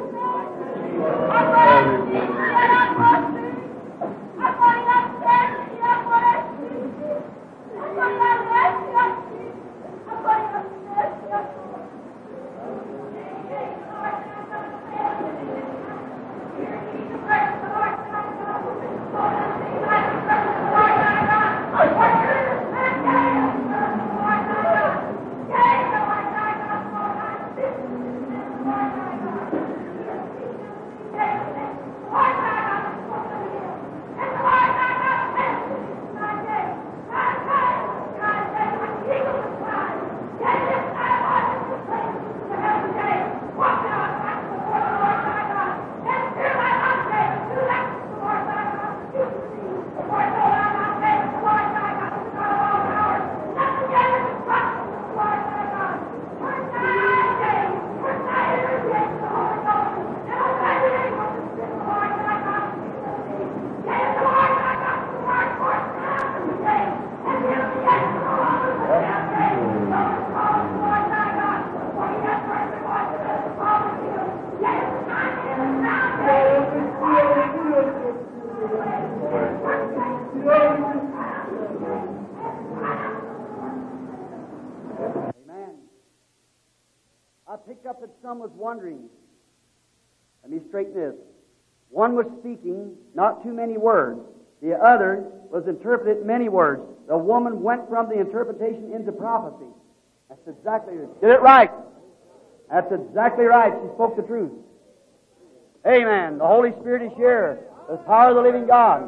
Was wondering. Let me straighten this. One was speaking not too many words. The other was interpreting many words. The woman went from the interpretation into prophecy. That's exactly it. Did it right. That's exactly right. She spoke the truth. Amen. The Holy Spirit is here. The power of the living God.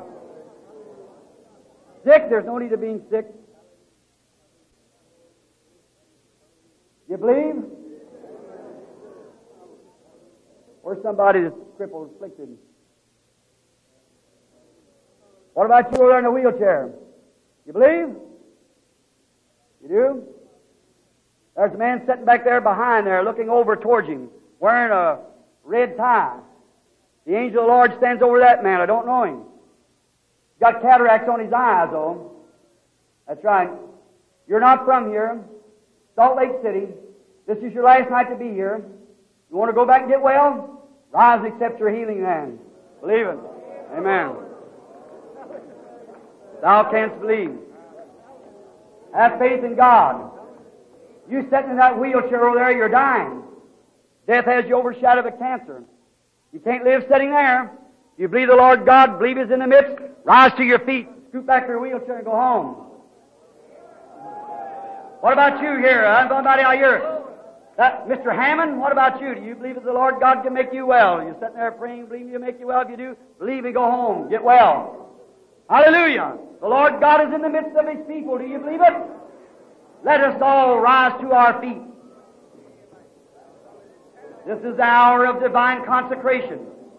Sick, there's no need of being sick. You believe? Or somebody that's crippled, afflicted. What about you over there in the wheelchair? You believe? You do? There's a man sitting back there behind there, looking over towards him, wearing a red tie. The angel of the Lord stands over that man. I don't know him. He's got cataracts on his eyes, though. That's right. You're not from here. Salt Lake City. This is your last night to be here. You want to go back and get well? Rise and accept your healing then. Believe it. Amen. Thou canst believe. Have faith in God. You sitting in that wheelchair over there, you're dying. Death has you overshadowed with cancer. You can't live sitting there. You believe the Lord God, believe He's in the midst, rise to your feet, scoot back to your wheelchair and go home. What about you here? I'm somebody out here. That, Mister Hammond, what about you? Do you believe that the Lord God can make you well? You're sitting there praying, believe He'll make you well. If you do, believe and go home. Get well. Hallelujah. The Lord God is in the midst of His people. Do you believe it? Let us all rise to our feet. This is the hour of divine consecration.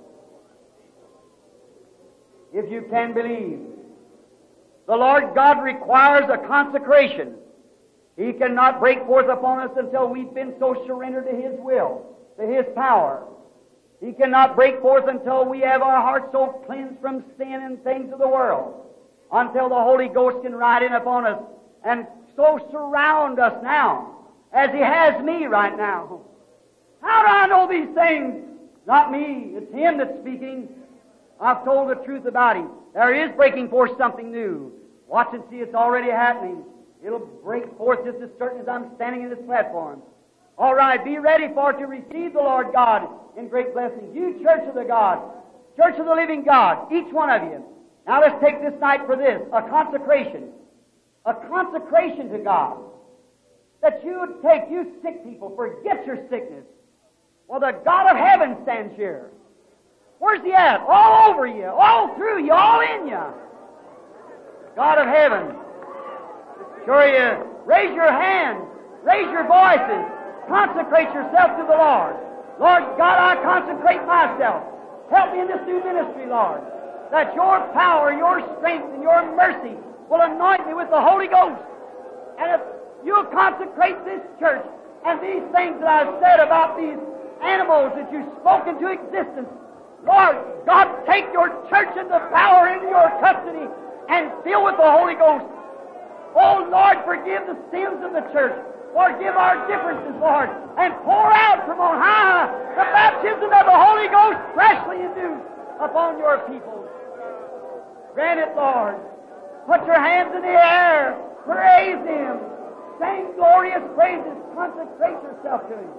If you can believe. The Lord God requires a consecration. He cannot break forth upon us until we've been so surrendered to His will, to His power. He cannot break forth until we have our hearts so cleansed from sin and things of the world, until the Holy Ghost can ride in upon us and so surround us now, as He has me right now. How do I know these things? Not me. It's Him that's speaking. I've told the truth about Him. There is breaking forth something new. Watch and see, it's already happening. It'll break forth just as certain as I'm standing in this platform. All right, be ready for to receive the Lord God in great blessing. You, Church of the God, Church of the living God, each one of you. Now let's take this night for this, a consecration. A consecration to God. That you would take, you sick people, forget your sickness. Well, the God of heaven stands here. Where's He at? All over you, all through you, all in you. God of heaven. Sure you. Raise your hands. Raise your voices. Consecrate yourself to the Lord. Lord God, I consecrate myself. Help me in this new ministry, Lord. That your power, your strength, and your mercy will anoint me with the Holy Ghost. And if you'll consecrate this church and these things that I've said about these animals that you've spoken to existence, Lord God, take your church and the power into your custody and fill with the Holy Ghost. Oh, Lord, forgive the sins of the church. Forgive our differences, Lord, and pour out from on high the baptism of the Holy Ghost freshly induced upon your people. Grant it, Lord. Put your hands in the air. Praise Him. Sing glorious praises. Consecrate yourself to Him.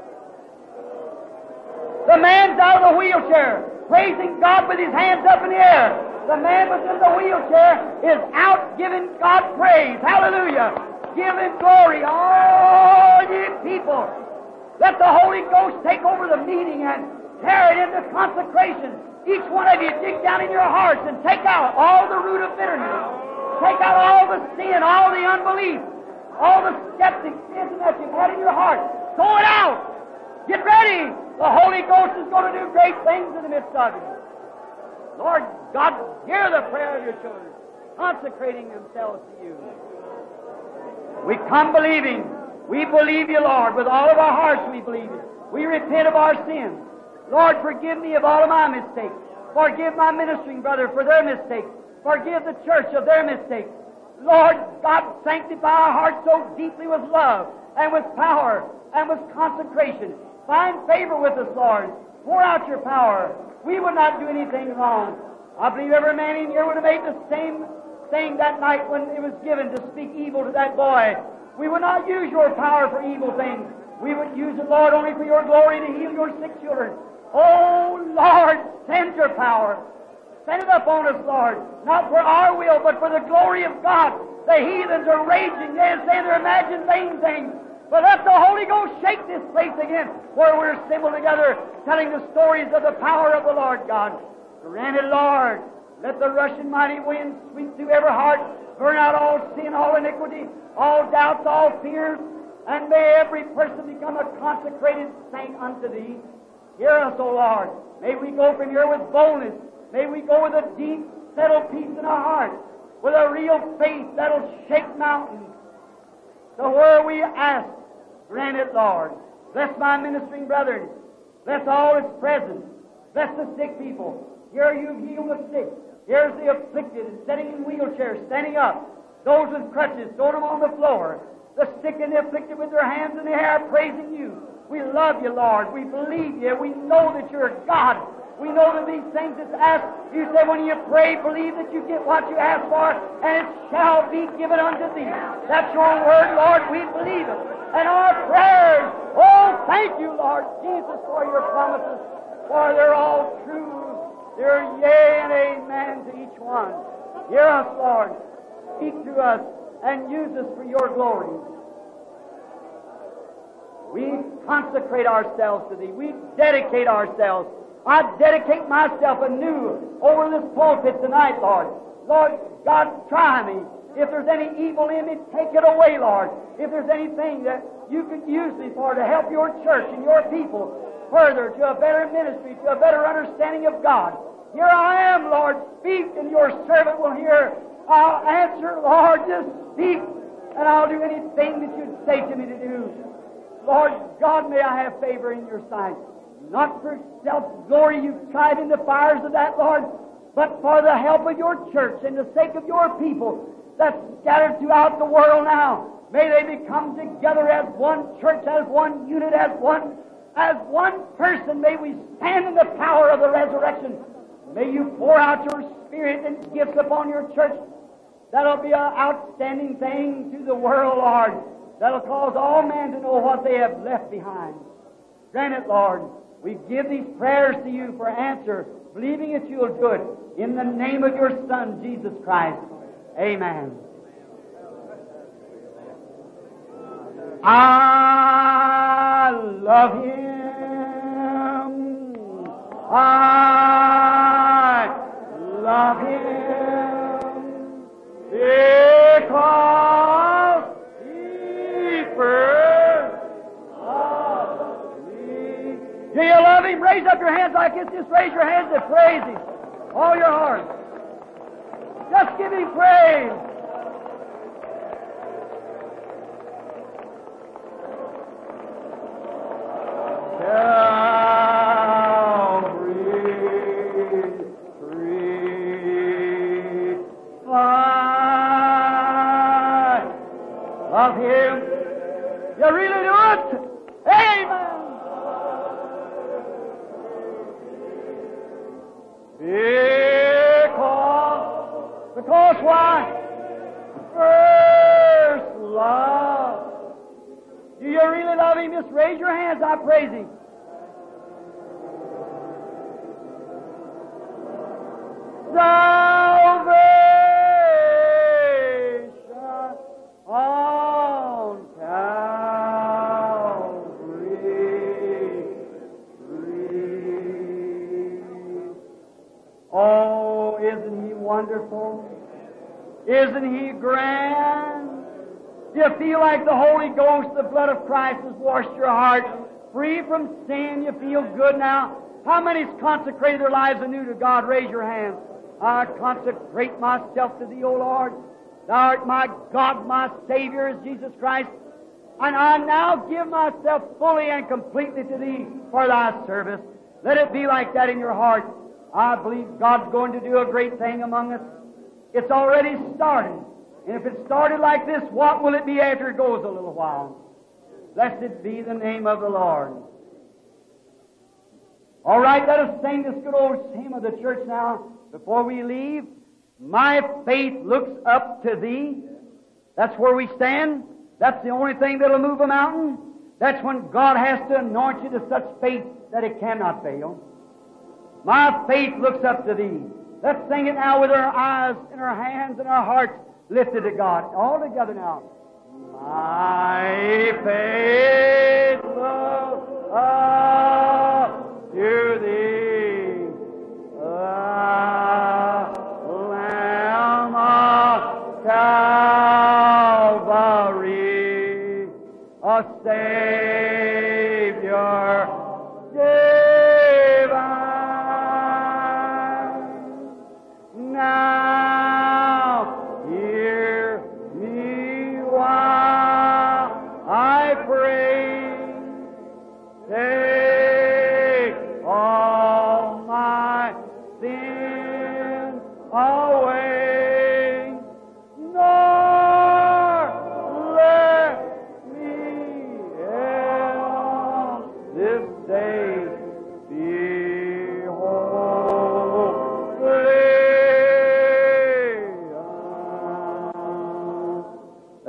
The man's out of the wheelchair, praising God with his hands up in the air. The man within the wheelchair is out giving God praise. Hallelujah. Giving glory. All ye people, let the Holy Ghost take over the meeting and tear it into consecration. Each one of you dig down in your hearts and take out all the root of bitterness. Take out all the sin, all the unbelief, all the skepticism that you've had in your heart. Throw it out. Get ready. The Holy Ghost is going to do great things in the midst of you. Lord God, hear the prayer of your children, consecrating themselves to you. We come believing. We believe you, Lord. With all of our hearts we believe you. We repent of our sins. Lord, forgive me of all of my mistakes. Forgive my ministering brother for their mistakes. Forgive the church of their mistakes. Lord God, sanctify our hearts so deeply with love and with power and with consecration. Find favor with us, Lord. Pour out your power. We would not do anything wrong. I believe every man in here would have made the same thing that night when it was given to speak evil to that boy. We would not use your power for evil things. We would use it, Lord, only for your glory to heal your sick children. Oh, Lord, send your power. Send it upon us, Lord, not for our will, but for the glory of God. The heathens are raging. They're saying they're imagining vain things. But let the Holy Ghost shake this place again, where we're assembled together, telling the stories of the power of the Lord God. Grant it, Lord. Let the rushing mighty wind sweep through every heart, burn out all sin, all iniquity, all doubts, all fears, and may every person become a consecrated saint unto Thee. Hear us, O Lord. May we go from here with boldness. May we go with a deep, settled peace in our heart, with a real faith that'll shake mountains. So where we ask, grant it, Lord. Bless my ministering brethren. Bless all that's present. Bless the sick people. Here you've healed the sick. Here's the afflicted, sitting in wheelchairs, standing up. Those with crutches, throwing them on the floor. The sick and the afflicted with their hands in the air, praising you. We love you, Lord. We believe you. We know that you're God. We know that these things is asked. You say when you pray, believe that you get what you ask for, and it shall be given unto thee. That's your word, Lord. We believe it. And our prayers, oh, thank you, Lord Jesus, for your promises, for they're all true. They're yea and amen to each one. Hear us, Lord. Speak to us and use us for your glory. We consecrate ourselves to thee. We dedicate ourselves. I dedicate myself anew over this pulpit tonight, Lord. Lord God, try me. If there's any evil in me, take it away, Lord. If there's anything that you could use me for to help your church and your people further to a better ministry, to a better understanding of God, here I am, Lord. Speak, and your servant will hear. I'll answer, Lord. Just speak, and I'll do anything that you'd say to me to do. Lord God, may I have favor in your sight. Not for self-glory, you've tried in the fires of that, Lord, but for the help of your church and the sake of your people that's scattered throughout the world now. May they become together as one church, as one unit, as one, as one person. May we stand in the power of the resurrection. May you pour out your Spirit and gifts upon your church. That'll be an outstanding thing to the world, Lord. That'll cause all men to know what they have left behind. Grant it, Lord. We give these prayers to you for answer, believing that you'll do it. In the name of your Son, Jesus Christ. Amen. I love Him. I love Him because He first loved me. Do you love Him? Raise up your hands like this. Just raise your hands and praise Him. All your heart. Just give Him praise. Calvary, free, fly, love Him. You really do it? Amen. Because, because why? First love. Do you really love Him? Just raise your hands. I praise Him. Salvation on Calvary. Oh, isn't He wonderful? Isn't He grand? Do you feel like the Holy Ghost, the blood of Christ has washed your heart free from sin? You feel good now? How many's consecrated their lives anew to God? Raise your hands. I consecrate myself to Thee, O Lord. Thou art my God, my Savior is Jesus Christ. And I now give myself fully and completely to Thee for Thy service. Let it be like that in your heart. I believe God's going to do a great thing among us. It's already started. And if it started like this, what will it be after it goes a little while? Blessed be the name of the Lord. All right, let us sing this good old hymn of the church now before we leave. My faith looks up to Thee. That's where we stand. That's the only thing that'll move a mountain. That's when God has to anoint you to such faith that it cannot fail. My faith looks up to Thee. Let's sing it now with our eyes and our hands and our hearts lifted to God. All together now. My faith looks up to Thee, the Lamb of Calvary, a Savior divine. Now hear me while I pray. Take all my sin away, nor let me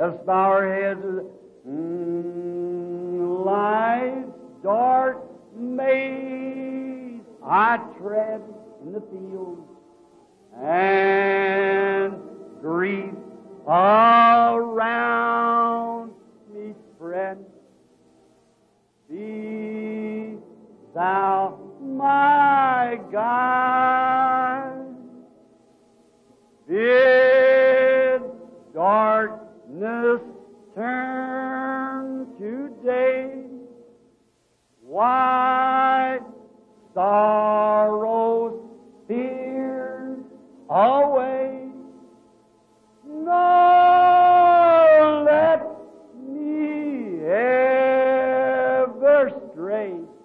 Let's bow our heads. Mm, life's dark maze I tread in the field, and grief around me spread. Be Thou my guide. Bid darkness turn to day. Why sorrows, fears away. Nor let me ever stray